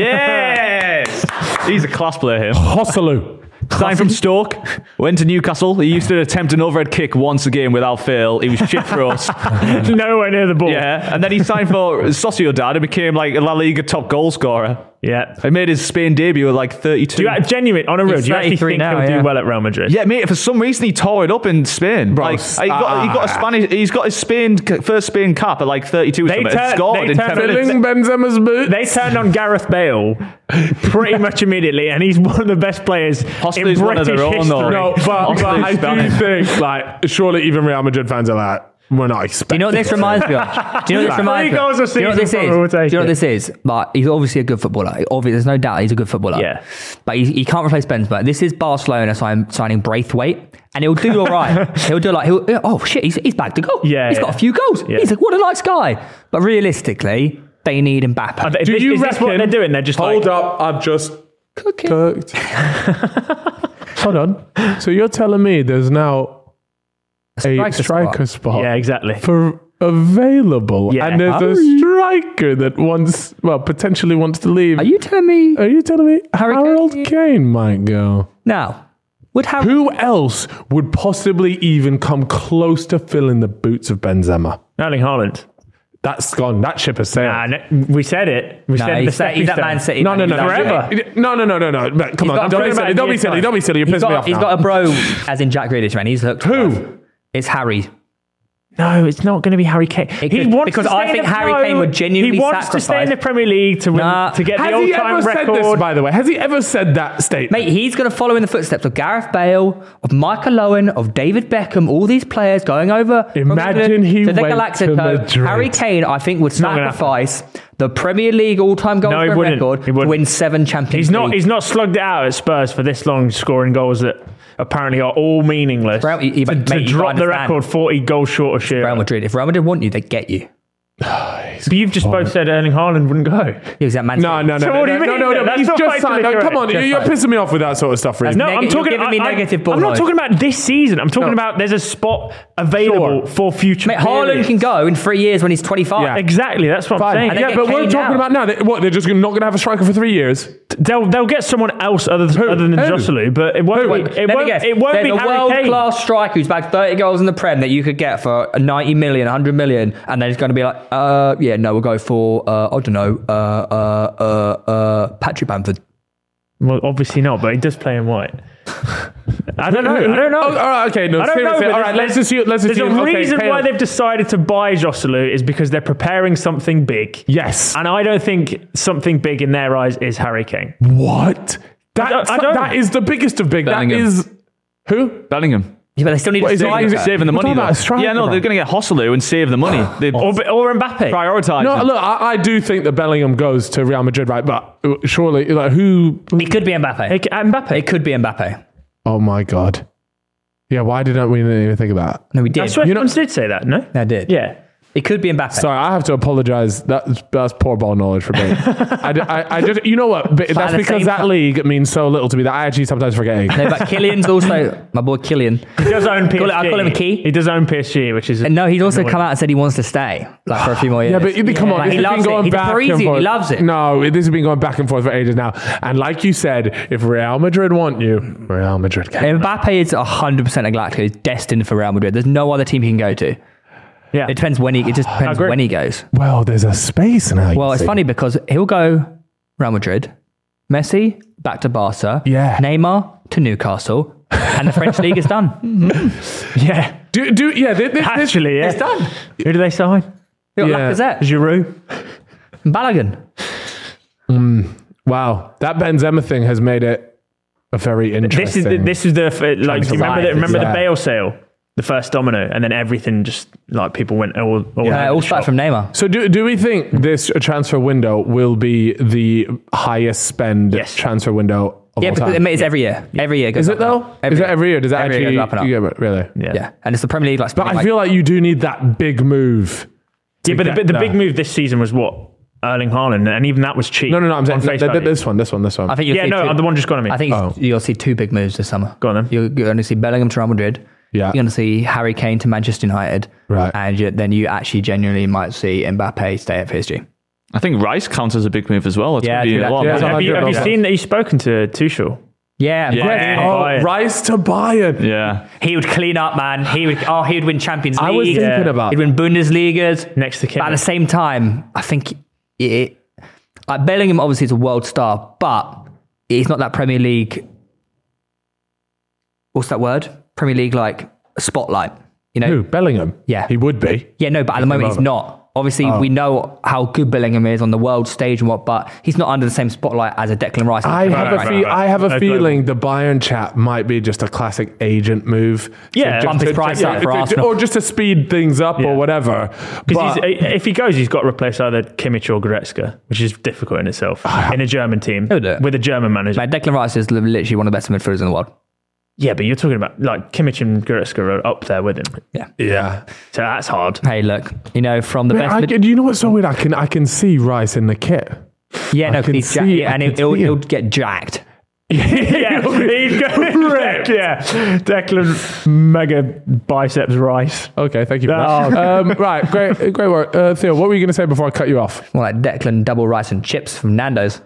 Yes! He's a class player here. Hosselu. Signed from Stoke, went to Newcastle. He used to attempt an overhead kick once a game without fail. He was shit for us. Nowhere near the ball. Yeah, and then he signed for Sociedad and became like a La Liga top goal scorer. Yeah. He made his Spain debut at like thirty-two. Do you act- genuine on a real? He's Do you actually thirty-three think now, he'll yeah. do well at Real Madrid? Yeah, mate. For some reason, he tore it up in Spain. Bro, like, he got, he got a ah. Spanish. He's got his Spain first Spain cap at like thirty-two. Or They something. turn- Scored they in turn- ten minutes. Filling Benzema's boots. They turned on Gareth Bale pretty much immediately, and he's one of the best players in Hostler's British one of their own, history. though. No, but, but I do Spanish. think like surely even Real Madrid fans are like, we're not Do expecting. you know what this reminds me of? Do you know what this Three reminds me goals of? a Do you know what this season is? for Do him, you we'll take know what it. this is? Like, he's obviously a good footballer. Obviously, there's no doubt he's a good footballer. Yeah. But he, he can't replace Benzema. This is Barcelona sign, signing Braithwaite, and he'll do all right. he'll do like, he'll, oh shit, he's, he's back to goal. Yeah, He's yeah. got a few goals. Yeah. He's like, what a nice guy. But realistically, they need Mbappe. Are they- Do is, you is reckon? this what they're doing? They're just Hold like, up, I've just Cooking. cooked. Hold on. So you're telling me there's now a striker striker, spot. spot, yeah, exactly. for available, Yeah. and there's a striker that wants, well, potentially wants to leave. Are you telling me? Are you telling me Harry Harold Kane? Kane might go? Now, would Harry... Who else would possibly even come close to filling the boots of Benzema? Erling Haaland. That's gone. That ship has sailed. Nah, no, we said it. We No, said the he's, at, he's at stepping Man stone. City. No, no, man. no, He's no, at- forever. No, no, no, no, no. But come got on, a don't be bro- silly. Don't be years silly. time. Don't be silly. You're He's pissing me got, off he's now. got a bro, as in Jack Grealish, man. He's looked... Who? It's Harry. No, it's not going to be Harry Kane. He could- wants because to stay I in think the- Harry no, Kane would genuinely He wants to stay in sacrifice- the Premier League to win, Nah. to get Has the he all-time ever said record. this, by the way? Has he ever said that statement? Mate, he's going to follow in the footsteps of Gareth Bale, of Michael Owen, of David Beckham, all these players going over from Imagine England he to the went to Galactico. Madrid. Harry Kane, I think, would not gonna sacrifice the Premier League all-time goal No, he scoring wouldn't. record He to wouldn't. win seven Champions He's not. League. He's not slugged it out at Spurs for this long, scoring goals that apparently are all meaningless. Real- he- he- to mate, to you drop gotta the understand. record forty goals short of Shearer. Real Madrid. If Real Madrid want you, they get you. But you've just both said Erling Haaland wouldn't go. He was at Man No, City. no, no, So no, what do no, you no, mean no, then? no. That's He's not just right signed. to No, do come it. on, Just you're like- pissing me off with that sort of stuff, Reece. No, Neg- I'm you're talking. giving me I, negative I, ball I'm not noise. talking about this season. I'm talking No. about there's a spot available Sure. for future. Mate, Haaland periods. can go in three years when he's twenty-five. Yeah. Exactly, that's what Fine. I'm saying. And they Yeah, get but we're Kane talking now. about now. They, what, they're just not going to have a striker for three years? They'll they'll get someone else other, Who? other than Who? Joselu, but it won't. Who? Be, it Let me won't. guess. It won't There's be a Harry Kane. world-class striker who's bagged thirty goals in the Prem that you could get for ninety million, one hundred million, and then he's going to be like, uh, yeah, no, we'll go for, uh, I don't know, uh, uh, uh, uh, Patrick Bamford. Well, obviously not, but he does play in white. I don't know. I don't know. Oh, all right, okay, no, I don't seriously. know. but All right, there's- let's assume. Let's There's assume. a okay, reason Kane- why they've decided to buy Joselu is because they're preparing something big. Yes. And I don't think something big in their eyes is Harry Kane. What? That, I don't- I don't- that is the biggest of big. Bellingham. That is who? Bellingham. Yeah, but they still need What a is it? striker. Is it Saving the We're money, talking about though. a striker, Yeah, no, bro. they're going to get Hosselu and save the money. They Or, or Mbappe. prioritise No, them. look, I, I do think that Bellingham goes to Real Madrid, right? But surely, like, who? It could be Mbappe. It, Mbappe. It could be Mbappe. Oh my god! Yeah, why didn't we even think of that? No, we did. I swear You know- someone did say that, no? I did. Yeah. It could be Mbappe. Sorry, I have to apologise. That's that's poor ball knowledge for me. I, d- I, I just, you know what? But that's at the because same that time- league means so little to me that I actually sometimes forget. No, but Kylian's also my boy Kylian. He does own P S G. Call it- I call him Key. He does own P S G, which is... And no, he's also come out and said he wants to stay like for a few more years. Yeah, but you- come on, Like, this he has loves been it. going He's a back Parisian. and forth. He loves it. No, this has been going back and forth for ages now. And like you said, if Real Madrid want you, Real Madrid can. Mbappe is one hundred percent a Galacticos. He's destined for Real Madrid. There's no other team he can go to. Yeah. It depends when he. It just depends agree. when he goes. Well, there's a space now. you Well, it's see. funny because he'll go Real Madrid, Messi back to Barca, Yeah. Neymar to Newcastle, and the French league is done. Yeah. Do, do, yeah, thi- thi- this, Actually, yeah. It's done. Who do they sign? You got Yeah. Lacazette, Giroud. Balogun. wow, that Benzema thing has made it a very This is interesting. the, this is the like. Do you remember the, remember Yeah. the Bale sale, the first domino, and then everything just like people went all. all Uh, over it all the started shop. from Neymar. So do do we think this transfer window will be the highest spend Yes. transfer window of Yeah, all because time? it's every year. Every year goes Is up it and though? up. Every Is it year. every year? Does that Every year actually goes up and up. Yeah, but really? Yeah. Yeah, and it's the Premier League. Like, But I like- feel like you do need that big move. Yeah, but the, get but the big that. move this season was what Erling Haaland, and even that was cheap. No, no, no. I'm saying on face th- th- value. this one, this one, this one. I think you'll Yeah, see no, two, the one just gone on me. I think Oh. you'll see two big moves this summer. Go on then. You're, you're going to see Bellingham to Real Madrid. Yeah. You're going to see Harry Kane to Manchester United. Right. And you, then you actually genuinely might see Mbappe stay at P S G. I think Rice counts as a big move as well. It's Yeah, gonna be true a that. lot. Yeah, Yeah, so have you, have you Yeah. seen that he's spoken to Tuchel? Yeah, Yeah. Brett- Oh, Bayern. Rice to Bayern. yeah. He would clean up, man. He would. Oh, he would win Champions League. I was thinking Yeah. about He'd win Bundesligas. Next to But at Kim. the same time, I think it. Like Bellingham, obviously, is a world star, but he's not that Premier League. What's that word? Premier League, like spotlight. You know? Who? Bellingham? Yeah. He would be. Yeah, no, but at the moment he's over. not. Obviously, Oh. we know how good Bellingham is on the world stage and what, but he's not under the same spotlight as a Declan Rice. I have Right, a right, fe- right. I have a Right, feeling the Bayern chat might be just a classic agent move. Yeah, just bump his to- price yeah, up for to- Arsenal. or just to speed things up Yeah. or whatever. Because But- if he goes, he's got to replace either Kimmich or Goretzka, which is difficult in itself in a German team He'll do it. with a German manager. Mate, Declan Rice is li- literally one of the best midfielders in the world. Yeah, but you're talking about like Kimmich and Goretzka are up there with him, Yeah. yeah. so that's hard. Hey, look, you know, from the best. I, mid- you know what's so weird? I can I can see Rice in the kit. yeah, no, I can he's ja- see- yeah, I and can he'll, see he'll him. get jacked. yeah, he'd go ripped. Yeah, Declan mega biceps Rice. Okay, thank you for Oh, that. Um, right, great, great work, uh, Theo. What were you going to say before I cut you off? More like Declan double rice and chips from Nando's.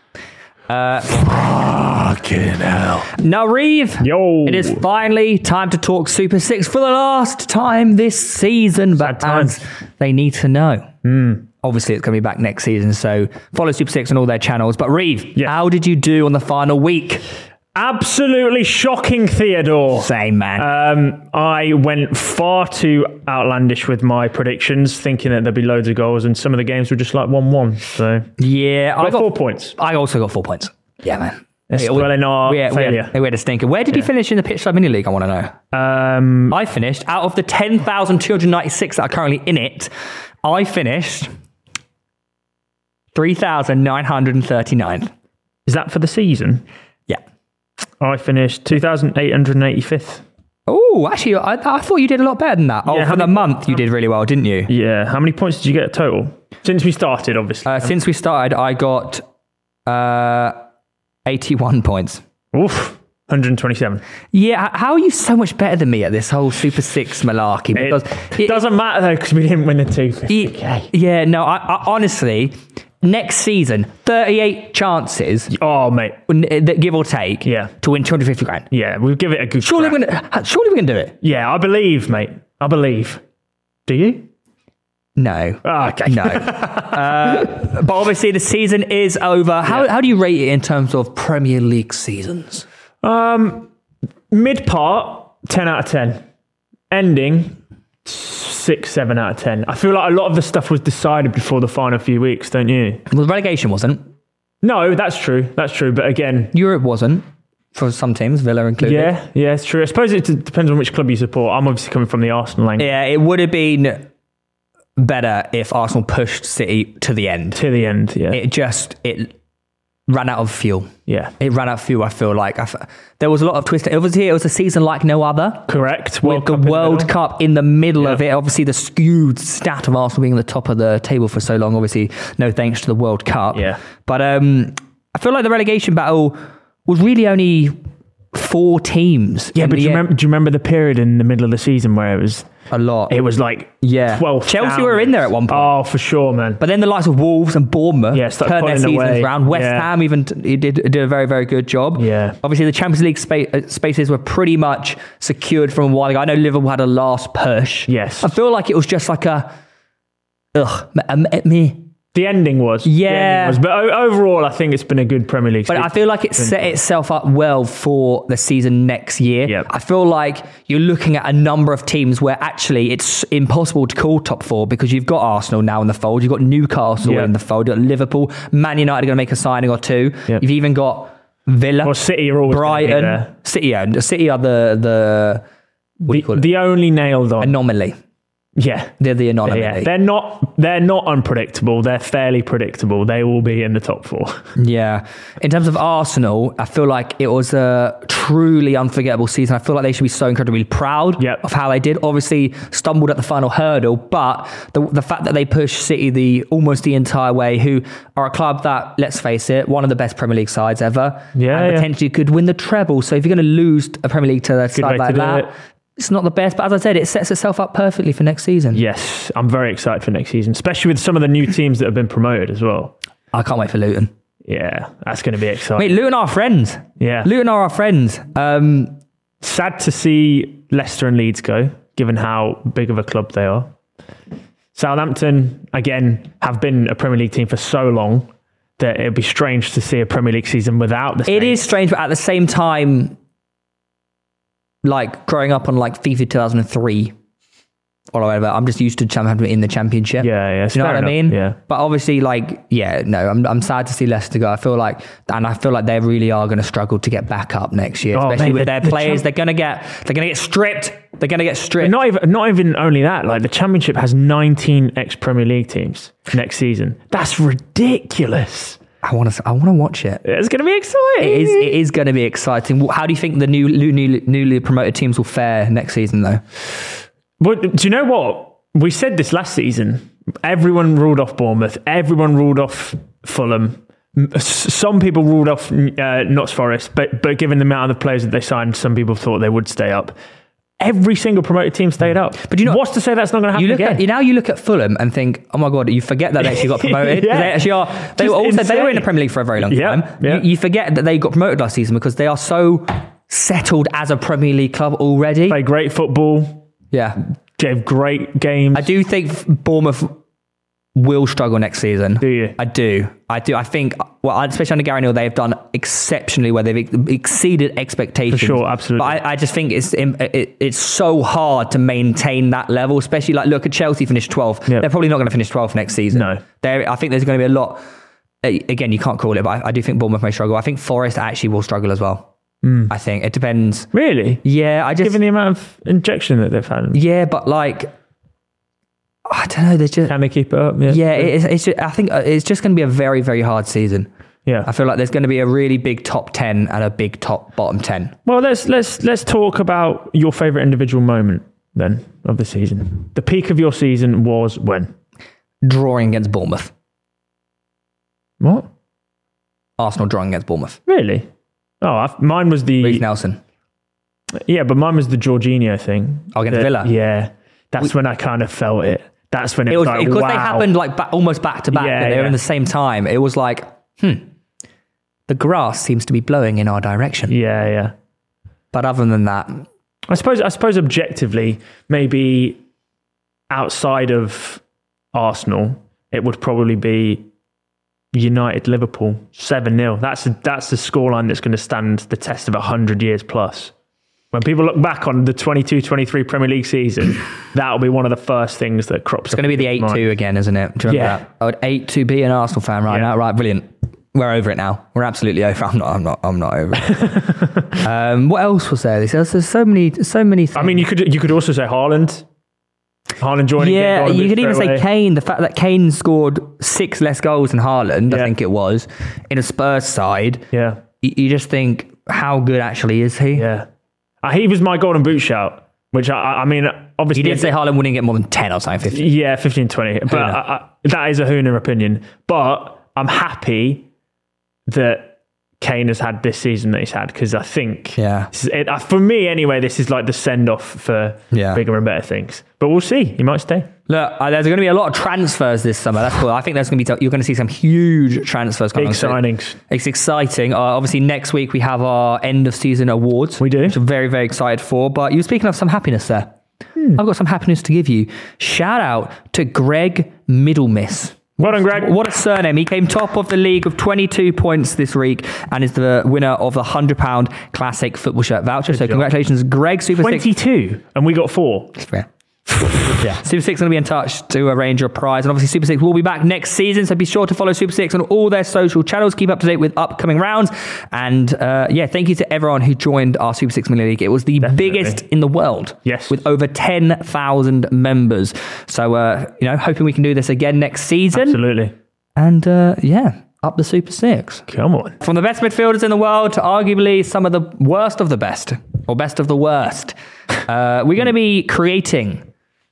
Fucking hell! Now, Reeve, Yo, it is finally time to talk Super Six for the last time this season, but times. as they need to know. Obviously, it's going to be back next season, so follow Super Six on all their channels. But Reeve, Yes. how did you do on the final week? absolutely shocking, Theodore. Same, man. Um, I went far too outlandish with my predictions, thinking that there'd be loads of goals, and some of the games were just like one-one. So yeah, I got got four points. I also got four points. Yeah, man. That's Hey, well in our we had, we, failure. had, we had a stinker. Where did you finish in the Pitch Side Mini League? I want to know. Um, I finished out of the ten thousand two hundred ninety-six that are currently in it. I finished three thousand nine hundred thirty-nine. is that for the season? Yeah. I finished two thousand eight hundred eighty-fifth. Oh, actually, I, I thought you did a lot better than that. Oh, Yeah, for how the many- month, you did really well, didn't you? Yeah. How many points did you get total? Since we started, obviously. Uh, since we started, I got uh, eighty-one points. Oof. one hundred twenty-seven. Yeah, h- how are you so much better than me at this whole Super Six malarkey? Because It doesn't matter though, because we didn't win the two fifty. it- yeah, no, I, I honestly, next season, thirty-eight chances, Oh, mate. n- that give or take, Yeah. to win two hundred fifty grand. Yeah, we'll give it a good Surely crack. we're gonna, surely we're gonna do it. Yeah, I believe, mate. I believe. Do you? No. Oh, okay. No. uh, but obviously, the season is over. How, how do you rate it in terms of Premier League seasons? Um, mid part, ten out of ten. Ending, six, seven out of ten. I feel like a lot of the stuff was decided before the final few weeks, don't you? Well, relegation wasn't. No, that's true. That's true. But again, Europe wasn't. for some teams, Villa included. Yeah, yeah, it's true. I suppose it d- depends on which club you support. I'm obviously coming from the Arsenal angle. Yeah, it would have been better if Arsenal pushed City to the end. To the end, yeah. It just, it ran out of fuel. Yeah. It ran out of fuel, I feel like. I f- there was a lot of twist. It was here, it was a season like no other. Correct. With the World Cup in the middle of it. Obviously, the skewed stat of Arsenal being at the top of the table for so long. Obviously, no thanks to the World Cup. Yeah. But um, I feel like the relegation battle was really only four teams. Yeah, but do you, end. remember, do you remember the period in the middle of the season where it was... A lot. It was like yeah. twelve. Chelsea were in there at one point. Oh, for sure, man. But then the likes of Wolves and Bournemouth yeah, turned their pulling seasons away. around. West yeah. Ham even t- did, did a very, very good job. Yeah. Obviously, the Champions League spa- uh, spaces were pretty much secured from a while ago. I know Liverpool had a last push. Yes. I feel like it was just like a, ugh, me. me. The ending was. Yeah. The ending was. But o- overall, I think it's been a good Premier League But season. I feel like it set itself up well for the season next year. Yep. I feel like you're looking at a number of teams where actually it's impossible to call top four because you've got Arsenal now in the fold, you've got Newcastle Yep. in the fold, you've got Liverpool, Man United are going to make a signing or two. Yep. You've even got Villa, Well, City are always gonna be Brighton, there. City. Yeah, City are the the what do you The, call it? the only nailed on. anomaly. yeah. They're the anomaly. Yeah, they're not. They're not unpredictable. They're fairly predictable. They will be in the top four. Yeah. In terms of Arsenal, I feel like it was a truly unforgettable season. I feel like they should be so incredibly proud Yep. of how they did. Obviously, stumbled at the final hurdle, but the the fact that they pushed City the almost the entire way, who are a club that, let's face it, one of the best Premier League sides ever, Yeah, and yeah. potentially could win the treble. So if you're going to lose a Premier League to a way side to like do that, it. it's not the best. But as I said, it sets itself up perfectly for next season. Yes, I'm very excited for next season, especially with some of the new teams that have been promoted as well. I can't wait for Luton. Yeah, that's going to be exciting. Wait, Luton are our friends. Yeah. Luton are our friends. Um, Sad to see Leicester and Leeds go, given how big of a club they are. Southampton, again, have been a Premier League team for so long that it'd be strange to see a Premier League season without the It Saints. is strange, but at the same time, like growing up on like FIFA two thousand three or whatever, I'm just used to Southampton in the Championship. Yeah, yeah. Do you know fair what I enough, mean? Yeah. But obviously, like, yeah, no, I'm I'm sad to see Leicester go. I feel like, and I feel like they really are going to struggle to get back up next year, Oh, especially mate, with the- their the players. champ- they're going to get, they're going to get stripped. They're going to get stripped. Not even, not even only that, like the Championship has nineteen ex-Premier League teams next season. That's ridiculous. I want to, I want to watch it. It's going to be exciting. It is, it is going to be exciting. How do you think the new, new newly promoted teams will fare next season, though? But do you know what? We said this last season. Everyone ruled off Bournemouth. Everyone ruled off Fulham. M- s- Some people ruled off uh, Notts Forest, but but given the amount of the players that they signed, some people thought they would stay up. Every single promoted team stayed up. But you know, what's to say that's not going to happen You look again? at you now. You look at Fulham and think, "Oh my god!" You forget that they actually got promoted. Yeah. They actually are. They Just were also they were in insane. the Premier League for a very long Yeah, time. yeah. You, you forget that they got promoted last season because they are so settled as a Premier League club already. Play great football. Yeah, Gave great games. I do think Bournemouth will struggle next season. Do you? I do. I do. I think, well, especially under Gary Neal, they've done exceptionally well. They've ex- exceeded expectations. For sure, absolutely. But I, I just think it's it, it's so hard to maintain that level, especially like look at Chelsea finished twelfth. Yep. They're probably not going to finish twelfth next season. No. There, I think there's going to be a lot. Again, you can't call it, but I, I do think Bournemouth may struggle. I think Forest actually will struggle as well. Mm. I think it depends. Really? Yeah, I just Given the amount of injection that they've had, yeah, but like I don't know. There's just can they keep it up? Yeah. yeah. It's, it's just, I think it's just going to be a very very hard season. Yeah. I feel like there's going to be a really big top ten and a big top bottom ten. Well, let's let's let's talk about your favorite individual moment then of the season. The peak of your season was when? Drawing against Bournemouth. What? Arsenal drawing against Bournemouth. Really? Oh, I, mine was the Reece Nelson. yeah, but mine was the Jorginho thing. Oh, against The- Villa? Yeah, that's when I kind of felt it. That's when it, It was was like, because wow. they happened like ba- almost back to back. Yeah, They were yeah. in the same time. It was like, hmm, the grass seems to be blowing in our direction. Yeah, yeah. But other than that, I suppose I suppose objectively, maybe outside of Arsenal, it would probably be United Liverpool seven nil. That's a, that's the scoreline that's going to stand the test of one hundred years plus. When people look back on the twenty-two twenty-three Premier League season, that'll be one of the first things that crops it's going to be the eight two again, isn't it? Do you remember Yeah. that? I would eight two be an Arsenal fan right Yeah. now. Right, brilliant. we're over it now. We're absolutely over. I'm not. I'm not. I'm not over it. um, what else was there? There's, there's so many, so many things. I mean, you could you could also say Haaland. Haaland joining. Yeah, getting you could even straight say away. Kane. The fact that Kane scored six less goals than Haaland, Yeah. I think it was, in a Spurs side. Yeah, You, you just think, how good actually is he? yeah. Uh, he was my golden boot shout, which I, I I mean, obviously He did say Haaland wouldn't get more than ten or something. fifteen. yeah, fifteen, twenty. But I, I, that is a Hooner opinion. But I'm happy that Kane has had this season that he's had because I think, Yeah. this is, it, uh, for me anyway, this is like the send off for Yeah. bigger and better things. But we'll see. He might stay. Look, uh, there's going to be a lot of transfers this summer. That's cool. I think there's going to be you're going to see some huge transfers coming. Big So signings. It's exciting. Uh, obviously, next week we have our end of season awards. We do. Which I'm very, very excited for. But you were speaking of some happiness there. Hmm. I've got some happiness to give you. Shout out to Greg Middlemiss. Well done, Greg. What a surname. He came top of the league with twenty-two points this week and is the winner of the one hundred pound classic football shirt voucher. So job. congratulations, Greg. Super Six. twenty-two, and we got four. Yeah. yeah. Super Six going to be in touch to arrange your prize. And obviously, Super Six will be back next season. So be sure to follow Super Six on all their social channels. Keep up to date with upcoming rounds. And uh, yeah, thank you to everyone who joined our Super Six Mini League. It was the Definitely. biggest in the world. Yes. With over ten thousand members. So, uh, you know, hoping we can do this again next season. Absolutely. And uh, yeah, up the Super Six. Come on. From the best midfielders in the world to arguably some of the worst of the best, or best of the worst, uh, we're going to be creating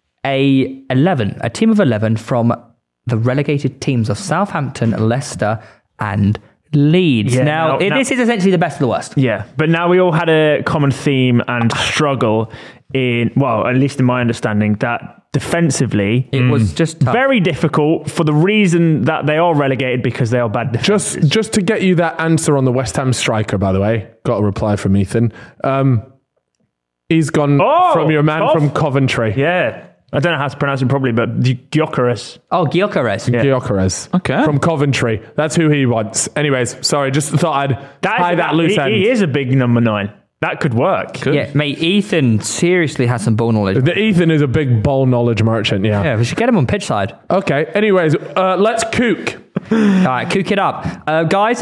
a eleven, a team of eleven from the relegated teams of Southampton, Leicester, and Leeds. Yeah, now, now- it- now- this is essentially the best of the worst. Yeah, but now we all had a common theme and struggle in, well, at least in my understanding, that defensively, It was just tough. very difficult for the reason that they are relegated because they are bad defenses. Just just to get you that answer on the West Ham striker, by the way, got a reply from Ethan. Um, he's gone Oh, from your man Cov. from Coventry. Yeah. I don't know how to pronounce it properly, but Gyökeres. Oh, Gyökeres. Yeah. Gyökeres. Okay. From Coventry. That's who he wants. Anyways, sorry, just thought I'd tie is- that loose he, end. he is a big number nine. That could work. Yeah, mate, Ethan seriously has some ball knowledge. The Ethan is a big ball knowledge merchant, yeah. Yeah, we should get him on pitch side. Okay, anyways, uh, let's kook. All right, kook it up. Uh, guys,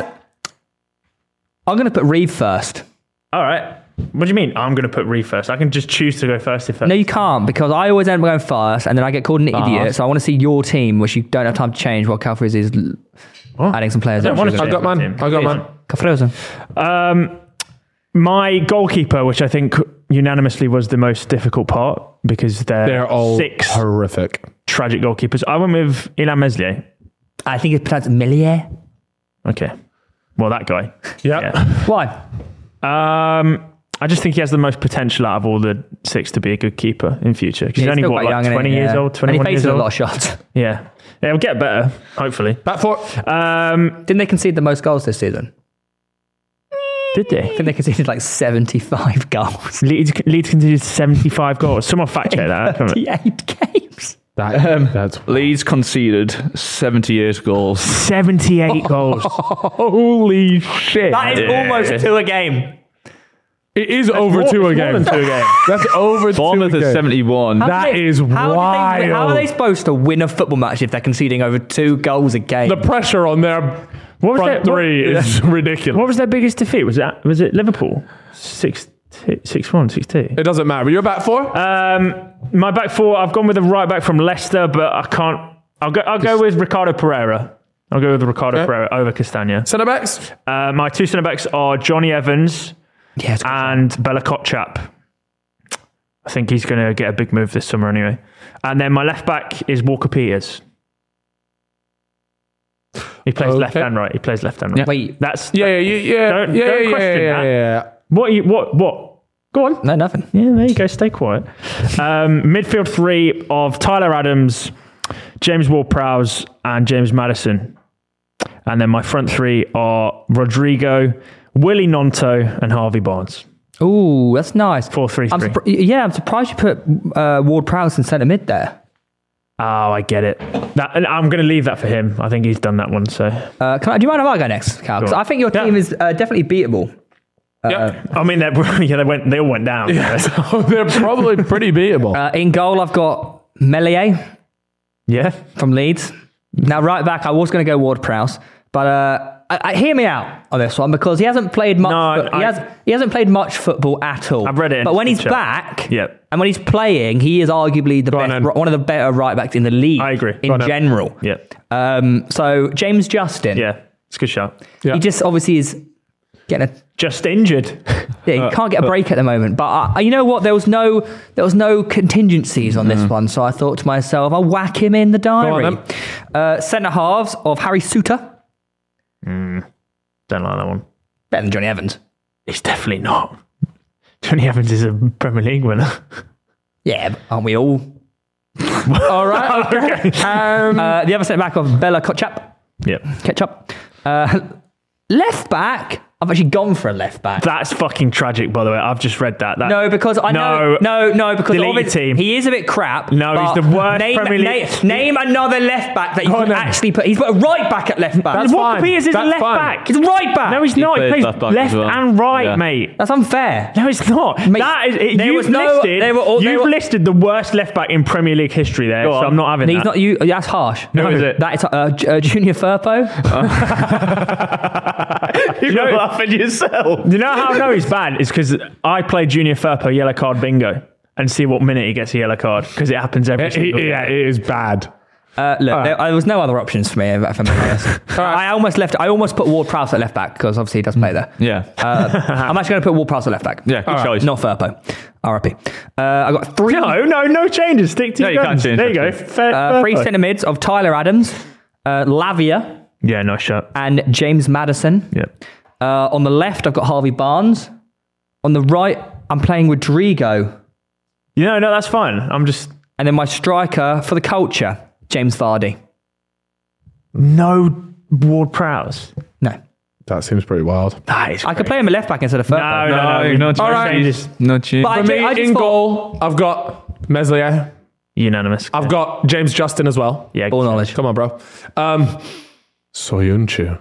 I'm going to put Reeve first. All right. What do you mean? I'm going to put Reeve first. I can just choose to go first if No, you can't, because I always end up going first, and then I get called an idiot. So I want to see your team, which you don't have time to change, while Calfreys is l- adding some players. I don't want to I got mine. I got mine. Calfreys. Um, my goalkeeper, which I think unanimously was the most difficult part because they're, They're all six horrific. tragic goalkeepers. I went with Ilan Meslier. I think it's pronounced Millier. Okay. Well, that guy. Yeah. Why? Um, I just think he has the most potential out of all the six to be a good keeper in future. 'Cause he's Yeah, only still what, quite like young, twenty innit? years Yeah. old, And twenty-one he years faces a old. lot of shots. Yeah. Yeah, it'll get better, hopefully. Back four. Um, Didn't they concede the most goals this season? did they? I think they conceded like seventy-five goals. Leeds, Leeds conceded seventy-five goals. Someone fact check that. Come on. eighty-eight games. That, that's Leeds conceded seventy-eight goals. seventy-eight goals. holy shit. That is almost two a game. It is over more- two a it's more game. than two a game. That's over Bournemouth two a is game. seventy-one. How That do they- is how do they- how are wild. they supposed to win a football match if they're conceding over two goals a game? The pressure on their What was front their- what- three is ridiculous. What was their biggest defeat? Was it was it Liverpool? Six, two, six one, six two. It doesn't matter. You're back four? Um, my back four. I've gone with a right back from Leicester, but I can't. I'll go. I'll go with Ricardo Pereira. I'll go with Ricardo Okay. Pereira over Castagna. Centre backs? Uh, my two centre backs are Johnny Evans yeah, it's good. and Bella Kotchap. I think he's going to get a big move this summer anyway. And then my left back is Walker Peters. He plays Okay. left and right. He plays left and right. Wait, That's Yeah, yeah, yeah, yeah. Don't- yeah, don't yeah, question yeah, that. yeah, yeah. what? You, what? What? Go on. no, nothing. Yeah, there you go. Stay quiet. Um, midfield three of Tyler Adams, James Ward-Prowse, and James Maddison. And then my front three are Rodrigo, Willie Nonto, and Harvey Barnes. Ooh, that's nice. Four, three, I'm three. surpri- yeah, I'm surprised you put uh, Ward-Prowse in centre mid there. Oh, I get it. That, and I'm going to leave that for him. I think he's done that one. So, Uh, can I, do you mind if I go next, Cal? Because Go on. I think your Yeah. team is uh, definitely beatable. Yeah. I mean, they're- yeah, they went. They all went down. Yeah, so they're probably pretty beatable. Uh, in goal, I've got Melier Yeah. from Leeds. Now, right back, I was going to go Ward-Prowse, but uh, I, I, hear me out on this one because he hasn't played much. No, fo- I- he has. He hasn't played much football at all. I've read it in But when he's chat. back, Yep. and when he's playing, he is arguably the Go on best, then. one of the better right backs in the league. I agree. Go in on then. general. Yep. Um, so James Justin. Yeah, it's a good shot. Yeah. He just obviously is getting a. Just injured. Yeah, he can't get a break at the moment. But uh, you know what? There was no there was no contingencies on this one, so I thought to myself, I'll whack him in the diary. on uh, Centre halves of Harry Suter, Don't like that one. better than Johnny Evans. It's definitely not. Johnny Evans is a Premier League winner. Yeah, aren't we all? All right. Okay. Um, Uh, the other centre back of Bella Kotchap, Yep. Ketchup. Uh, left back. I've actually gone for a left back. That's fucking tragic, by the way. I've just read that. that No, because I know. No, no, because Delete of it, team. he is a bit crap. No, he's but the worst name, Premier League- na- Name another left back that you Go on can then. actually put. He's put a right back at left back. That's Walker fine. Peters is a That's left fine. back. He's a right back. No, he's not. He plays plays left left, back as well. and right, Yeah. mate. That's unfair. No, it's not. Mate, that is, it, there you've was no- listed, they were all- they you've were- listed the worst left back in Premier League history there, so on. I'm not having He's that. not you. That's harsh. Who is it? That is uh, J- uh, Junior Firpo. You're know- laughing yourself. You know how I know he's bad? It's because I play Junior Firpo yellow card bingo and see what minute he gets a yellow card because it happens every it- single yeah, game. it is bad. Uh, look, there, there was no other options for me. If I'm being honest, I almost left. I almost put Ward Prowse at left back because obviously he doesn't play there. Yeah. Uh, I'm actually going to put Ward Prowse at left back. Yeah, good choice. Not Firpo. R I P. Uh, I got three. No, no, no changes. Stick to No, your you can't guns. change There you go. that. Fair, Uh, three Firpo. centre mids of Tyler Adams, uh, Lavia, Yeah, nice shot. and James Maddison. Yeah. Uh, on the left, I've got Harvey Barnes. On the right, I'm playing Rodrigo. You know, no, that's fine. I'm just And then my striker for the culture, James Vardy. no Ward Prowse. No. That seems pretty wild. That is. I could play him at left back instead of Firpo. No, no, no. no, no All right. changes. No cheese. But I For ju- me, I just in thought- goal, I've got Meslier. Unanimous. I've got James Justin as well. yeah. All knowledge. Come on, bro. Um, Soyuncu.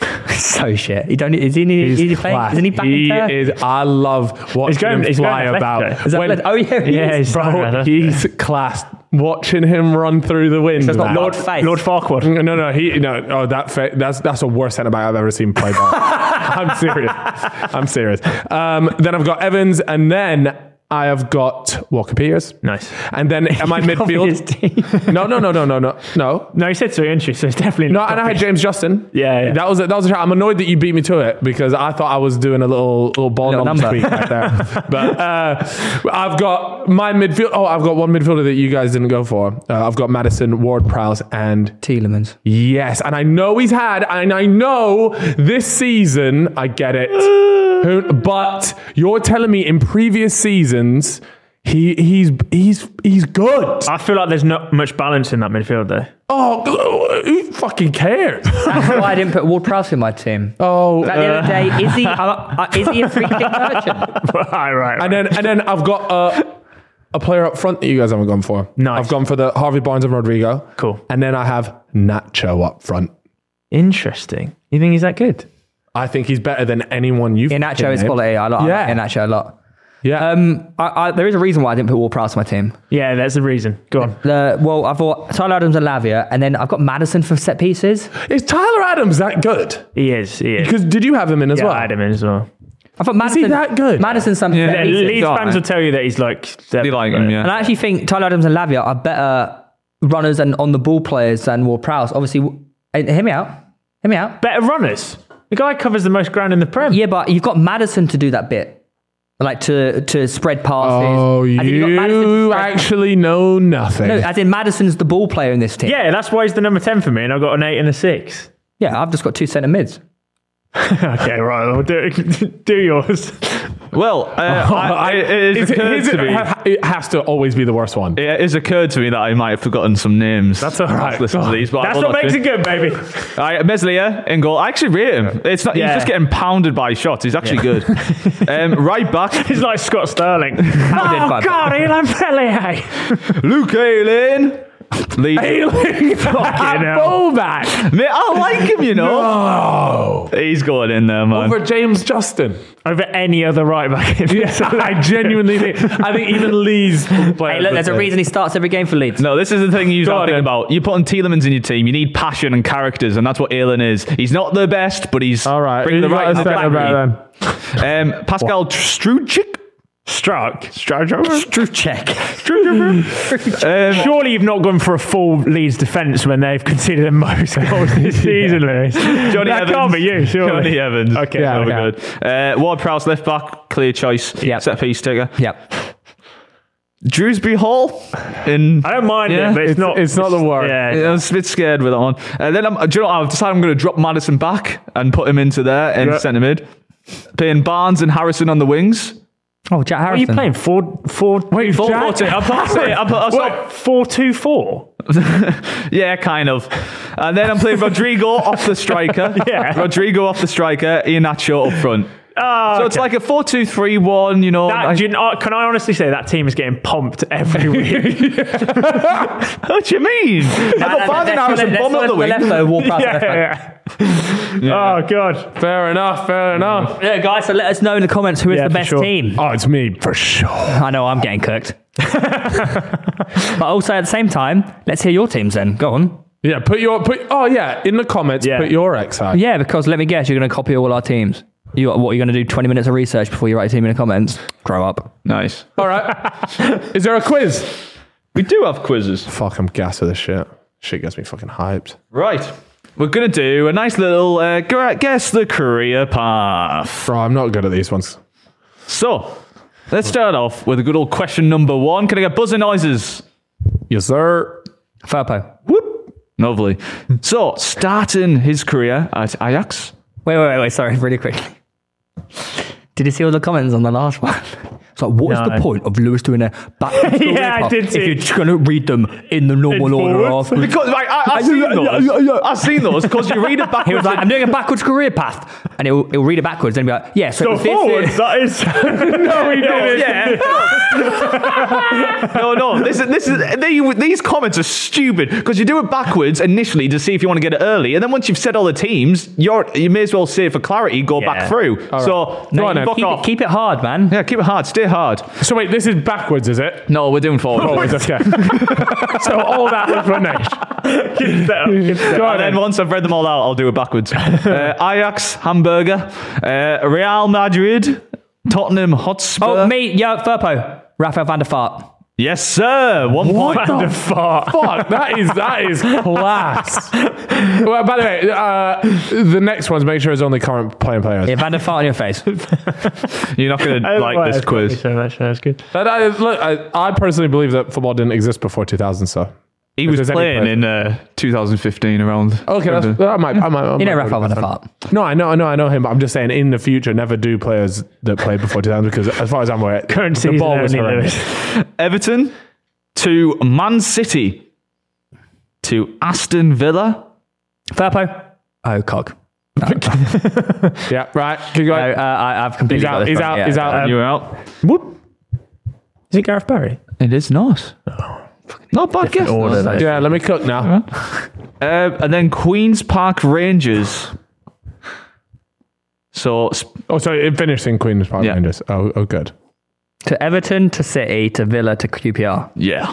So shit. He don't. Is he? Is he playing? Class. Isn't he back He in Turkey? is. I love watching He's going- him he's fly going about. Atletico. Is that When- Atletico? Oh yeah. he Yeah, is. he's Bro, he's class. Watching him run through the wind. That's not man. Lord Face. Lord Farquaad. No, no, no. He no. Oh, that fa- that's that's the worst centre back I've ever seen play ball. I'm serious. I'm serious. Um, then I've got Evans, and then I have got Walker Peters. Nice. And then am I His midfield? team. No, no, no, no, no, no, no. No, he said Soyuncu, so it's definitely No, not. and I had James Justin. Yeah, yeah. That was a, that was a try. I'm annoyed that you beat me to it because I thought I was doing a little little ball Little number number. speak back there. But uh, I've got my midfield. Oh, I've got one midfielder that you guys didn't go for. Uh, I've got Madison, Ward Prowse, and Tielemans. yes, and I know he's had, and I know this season. I get it, Who- but you're telling me in previous seasons. He he's he's he's good. I feel like there's not much balance in that midfield, though. Oh, who fucking cares? That's why I didn't put Ward Prowse in my team. Oh, At the end of the day, is he? Uh, uh, is he a free kick merchant? right, right. and then and then I've got uh, a player up front that you guys haven't gone for. Nice. I've gone for the Harvey Barnes and Rodrigo. Cool. And then I have Nacho up front. Interesting. You think he's that good? I think he's better than anyone you've. Inacho is named. quality. I like Yeah. yeah. Inacho a lot. Yeah. Um, I, I, there is a reason why I didn't put Ward Prowse on my team. Yeah, that's the reason. Go on. The, well, I thought Tyler Adams and Lavia, and then I've got Madison for set pieces. Is Tyler Adams that good? He is. He is. Because did you have him in as Yeah, well? I had him in as well. I thought Madison. he that good? Madison's some Yeah, set Le- pieces. Leeds alright, fans mate. will tell you that he's like. They like him, yeah. And I actually think Tyler Adams and Lavia are better runners and on the ball players than Ward Prowse. Obviously, w- and hear me out. Hear me out. Better runners. The guy covers the most ground in the Prem. Yeah, but you've got Madison to do that bit. Like to to spread passes. Oh, As in you've got Madison to you spread- actually know nothing. No, as in Madison's the ball player in this team. Yeah, that's why he's the number ten for me, and I've got an eight and a six. Yeah, I've just got two centre mids. Okay, right. Well, do, do yours. Well, uh, I, it, it Is has it- occurred is it- to me. ha- it has to always be the worst one. It has occurred to me that I might have forgotten some names. That's all right. Listen to these, but I That's will what not makes do. it good, baby. All right, Meslier in goal. I actually rate him. It's not. Yeah. He's just getting pounded by shots. He's actually good. um, right back, He's like Scott Sterling. did oh, quite God, Ilan Pellier. Luke Ayling. Leeds. Ayling Fucking hell. fullback. Mate, I like him, you know. Oh. He's going in there, man. Over James Justin. Over any other right back. I genuinely think, I think even Lee's Hey, look, there's a reason he starts every game for Leeds. No, this is the thing you Go don't on think then. about. You're putting Tielemans in your team. You need passion and characters, and that's what Ayling is. He's not the best, but he's All right. bringing the Who you right got in to the say back. about then? Um, Pascal Struchik. Struck. Struchek. Um, Surely you've not gone for a full Leeds defence when they've conceded the most goals this season, Lewis. Johnny that Evans. can't be you, surely. Johnny Evans. Okay, yeah, okay. we're good. Uh, Ward Prowse left back, clear choice. Yep. Set piece taker. Yep. Drewsbury Hall. In I don't mind Yeah. it, but it's, It's- not. it's not the worst. Yeah. I was a bit scared with that one. And then I'm, do you know what? I've decided I'm going to drop Madison back and put him into there in Yeah. centre mid. Playing Barnes and Harrison on the wings. Oh, Jack What are you Harrison. playing? Four, four, Wait, Four, Jack? four, two. I'm passing it. I'm, I'm, what? Four, two, four. Yeah, kind of. And then I'm playing Rodrigo off the striker. Yeah. Rodrigo off the striker, Iheanacho up front. Oh, So it's okay. like a four two three one, you know. That, like- do you know, can I honestly say that team is getting pumped every week? what do you mean? I've got Barnes and Harrison bomb up the wing. left though, Ward Prowse left back. yeah, yeah. Oh god. Fair enough, fair enough. Yeah, guys, so let us know in the comments who is Yeah, the for best sure. team. Oh, it's me, for sure. I know I'm getting cooked. But also at the same time, let's hear your teams then. Go on. Yeah, put your, put. oh yeah, in the comments, Yeah. put your X I. Yeah, because let me guess, you're going to copy all our teams. You what? You're going to do twenty minutes of research before you write a team in the comments? Grow up. Nice. All right. Is there a quiz? We do have quizzes. Fuck, I'm gassed with this shit. Shit gets me fucking hyped. Right. We're going to do a nice little uh, gu- guess the career path. Bro, I'm not good at these ones. So, let's start off with a good old question number one. Can I get buzzer noises? Yes, sir. Furpo. Whoop. Lovely. So, starting his career at Ajax. Wait, wait, wait, wait. Sorry, really quickly. Did you see all the comments on the last one? It's like, what is No. the point of Lewis doing a backwards career Yeah, I path did see if you're it. just going to read them in the normal In order forwards. of... Because like, I, I've seen those. I've seen those because you read it backwards. He was like, I'm doing a backwards career path. And it'll, it'll read it backwards and be like, yeah, so, So it was this, forwards, this. that is. no, he didn't. Yeah. no, no. This is this is they, these comments are stupid because you do it backwards initially to see if you want to get it early, and then once you've said all the teams, you're you may as well say for clarity go Yeah. back through. So No, on then. fuck keep, off. it, keep it hard, man. yeah, keep it hard. Stay hard. So wait, this is backwards, is it? No, we're doing forward. Forwards, okay. So all that explanation. Go on And then then. once I've read them all out, I'll do it backwards. uh, Ajax, Hamburger, uh, Real Madrid, Tottenham Hotspur. Oh, me, yo, Furpo. Rafael van der Vaart. Yes, sir. One point. Van der Vaart. Fuck, that is that is class. Well, by the way, uh, the next one's make sure it's only current playing players. Yeah, Van der Vaart on your face. You're not going to like this quiz. So much, that's good. But I, look, I, I personally believe that football didn't exist before two thousand. So He If was there's any playing player- in uh, two thousand fifteen around. okay, that's, I might, I might, I You know might Rafael van der agree with Vaart. that. No, I know, I know, I know him. But I'm just saying, in the future, never do players that played before two thousand because, as far as I'm aware, Current the season ball was only, horrendous. Lewis. Everton to Man City to Aston Villa. Furpo. Oh, cock. Yeah, right. Keep No, going. uh, I, I've completely He's got out. this He's wrong. out. Yeah, He's out. uh, You out. Whoop. Is it Gareth Barry? It is not. Not bad guess. order, though. Yeah, let me cook now. Uh, and then Queen's Park Rangers. So sp- Oh, sorry, it finished in Queen's Park Yeah. Rangers. Oh, oh, good. To Everton, to City, to Villa, to Q P R. yeah.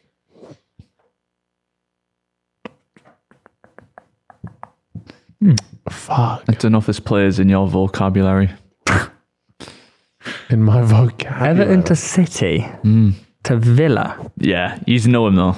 Fuck. I don't know if there's players in your vocabulary. In my vocabulary. Everton to City, to Villa. Yeah, you know him though.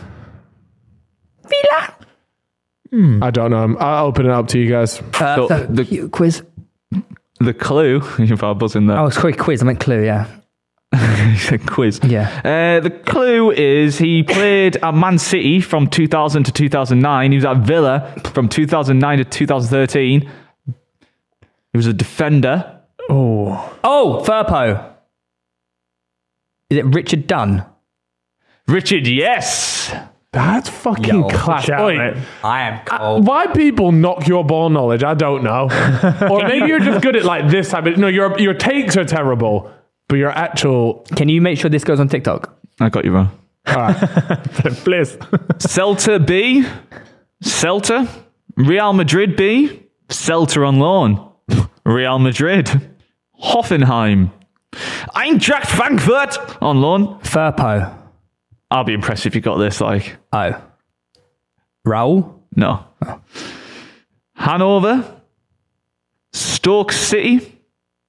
I don't know. I'll open it up to you guys. Uh, So so, the- Q- quiz. The clue, if I buzz in there. Oh, it's quick quiz. I meant clue, yeah. He said quiz. Yeah. Uh, the clue is he played at Man City from two thousand to two thousand nine. He was at Villa from two thousand nine to two thousand thirteen. He was a defender. Oh. Oh, Furpo. Is it Richard Dunn? Richard, yes. That's fucking Yo, class. shout, Oi, mate. I am cold. why people knock your ball knowledge, I don't know. Or maybe you're just good at like this type of. No, your your takes are terrible, but your actual. Can you make sure this goes on TikTok? I got you wrong. Please. Celta B, Celta, Real Madrid B, Celta on loan, Real Madrid, Hoffenheim, Eintracht Frankfurt on loan. Firpo. I'll be impressed if you got this. Like, Oh. Raul. no, Hanover, Stoke City,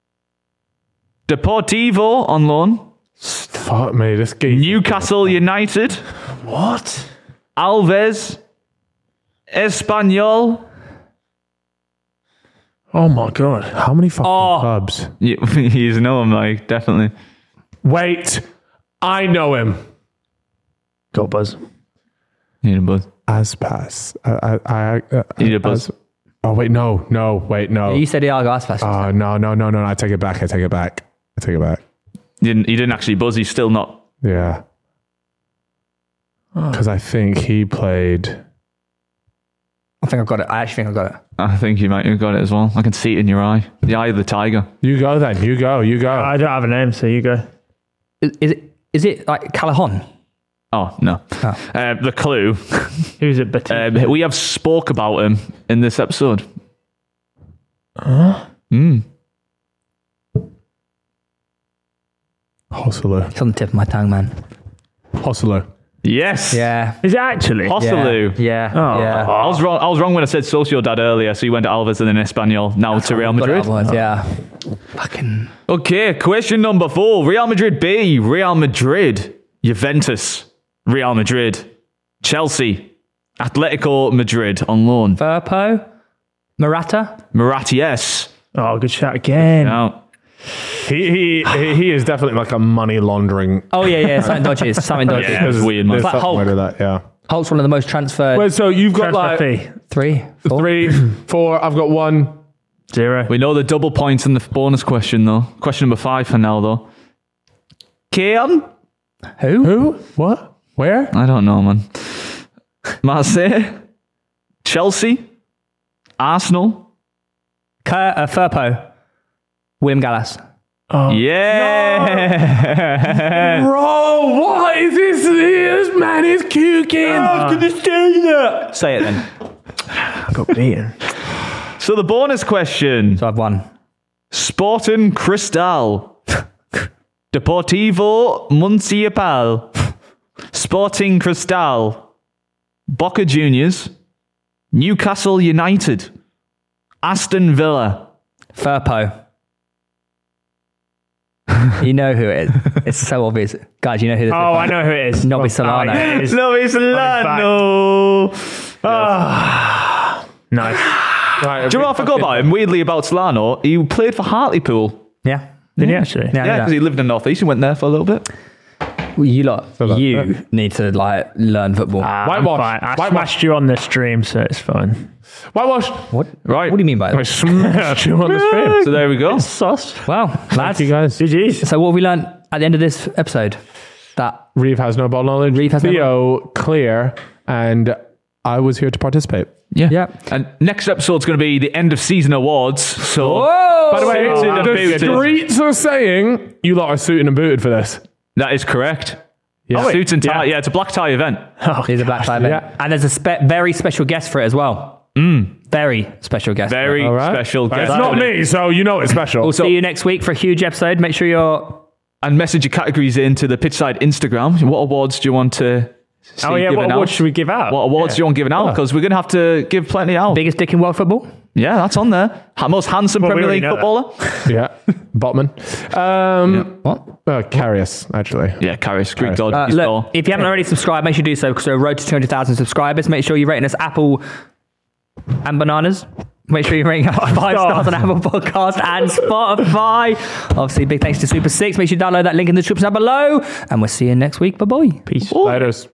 Deportivo on loan, Fuck me, this game. Newcastle United, What? Alves, Espanyol. Oh my god. How many fucking Oh. clubs? You, you know him, like, definitely. Wait, I know him. Got buzz. Need a buzz. Aspas. I, I, I, uh, You need a buzz. As- oh wait, no, no, wait, no. You said Iago Aspas. Oh no, no, no, no! I take it back. I take it back. I take it back. He didn't, he didn't actually buzz. He's still not. Yeah. Because I think he played. I think I've got it. I actually think I've got it. I think you might have got it as well. I can see it in your eye. The eye of the tiger. You go then. You go. You go. I don't have a name, so you go. Is, is it is it like Callahan? Oh, no. Uh, the clue. Who's it? Betin? Um, we have spoke about him in this episode. Hosselu. It's on the tip of my tongue, man. Hosselu. Yes. Yeah. Is it actually? Hosselu. Yeah. Oh. Yeah. I was wrong. I was wrong when I said Sociedad earlier. So you went to Alves and then Espanyol. Now to Real Got it Madrid. otherwise, yeah. Fucking. Okay, question number four. Real Madrid B, Real Madrid, Juventus, Real Madrid, Chelsea, Atletico Madrid on loan. Firpo. Morata. Murati, yes. Oh, good shot again. Now, He, he he he is definitely like a money laundering. Oh, yeah, yeah. Something dodgy. Something dodgy. Yeah. It was weird, man. There's Like something Hulk. weird with that, yeah. Hulk's one of the most transferred. Wait, so you've got Transfer like fee. Three. Four. three, four. I've got one. Zero. we know the double points in the bonus question, though. Question number five for now, though. Kean? Who? Who? What? Where? I don't know, man. Marseille, Chelsea, Arsenal. Cur- uh, Firpo. William Gallas. Yeah. Bro, what is this? This man is cooking. Say it then. I got beaten. So the bonus question. So I've won. Sporting Cristal, Deportivo Municipal, Sporting Cristal, Boca Juniors, Newcastle United, Aston Villa. Firpo. You know who it is. It's so obvious. Guys, you know who this Oh, is. I know who it is. Nobby Oh, Solano. yeah, it is. No, it's Lano. Nice. Right, Do you know what I forgot about him? Weirdly about Solano, he played for Hartlepool. Yeah. Did he actually? Yeah, Yeah, because he lived in the North East. He went there for a little bit. Well, you lot, like you that. need to like learn football. Ah, I'm Whitewash. fine. I Whitewash. smashed you on the stream, so it's fine. Whitewash. what? Right. What do you mean by I that? smashed you on the stream. So there we go. Sauce. Well, lads. Thank you guys. G G's. So what have we learned at the end of this episode? That Reeve has no ball knowledge. Reeve has no Theo clear, and I was here to participate. Yeah. Yeah. And next episode's going to be the end of season awards. So, Whoa! By the way, Suited and the booted. streets are saying you lot are suited and booted for this. that is correct. Yeah. Suits and tie. Yeah. Yeah, it's a black tie event. Here's a black tie event. Yeah. And there's a spe- very special guest for it as well. Mm. Very special guest. Very All right. special It's guest. not me, so you know it's special. We'll see you next week for a huge episode. Make sure you're... And message your categories into the Pitchside Instagram. What awards do you want to see Oh, yeah. given What out? award should we give out? What awards Yeah. do you want given out? Because we're going to have to give plenty out. Biggest dick in world football? Yeah, that's on there. Ha- Most handsome Well, we Premier already League know footballer. Yeah, Botman. Um, What? uh, Carius, actually. Yeah, Carrius, Greek Carrius. god. Uh, he's look, tall. if you haven't already subscribed, make sure you do so because we're road to two hundred thousand subscribers. Make sure you're rating us Apple and Bananas. Make sure you're rating us five stars on Apple Podcast and Spotify. Obviously, big thanks to Super Six. Make sure you download that link in the description down below. And we'll see you next week. Bye-bye. Peace. Laters.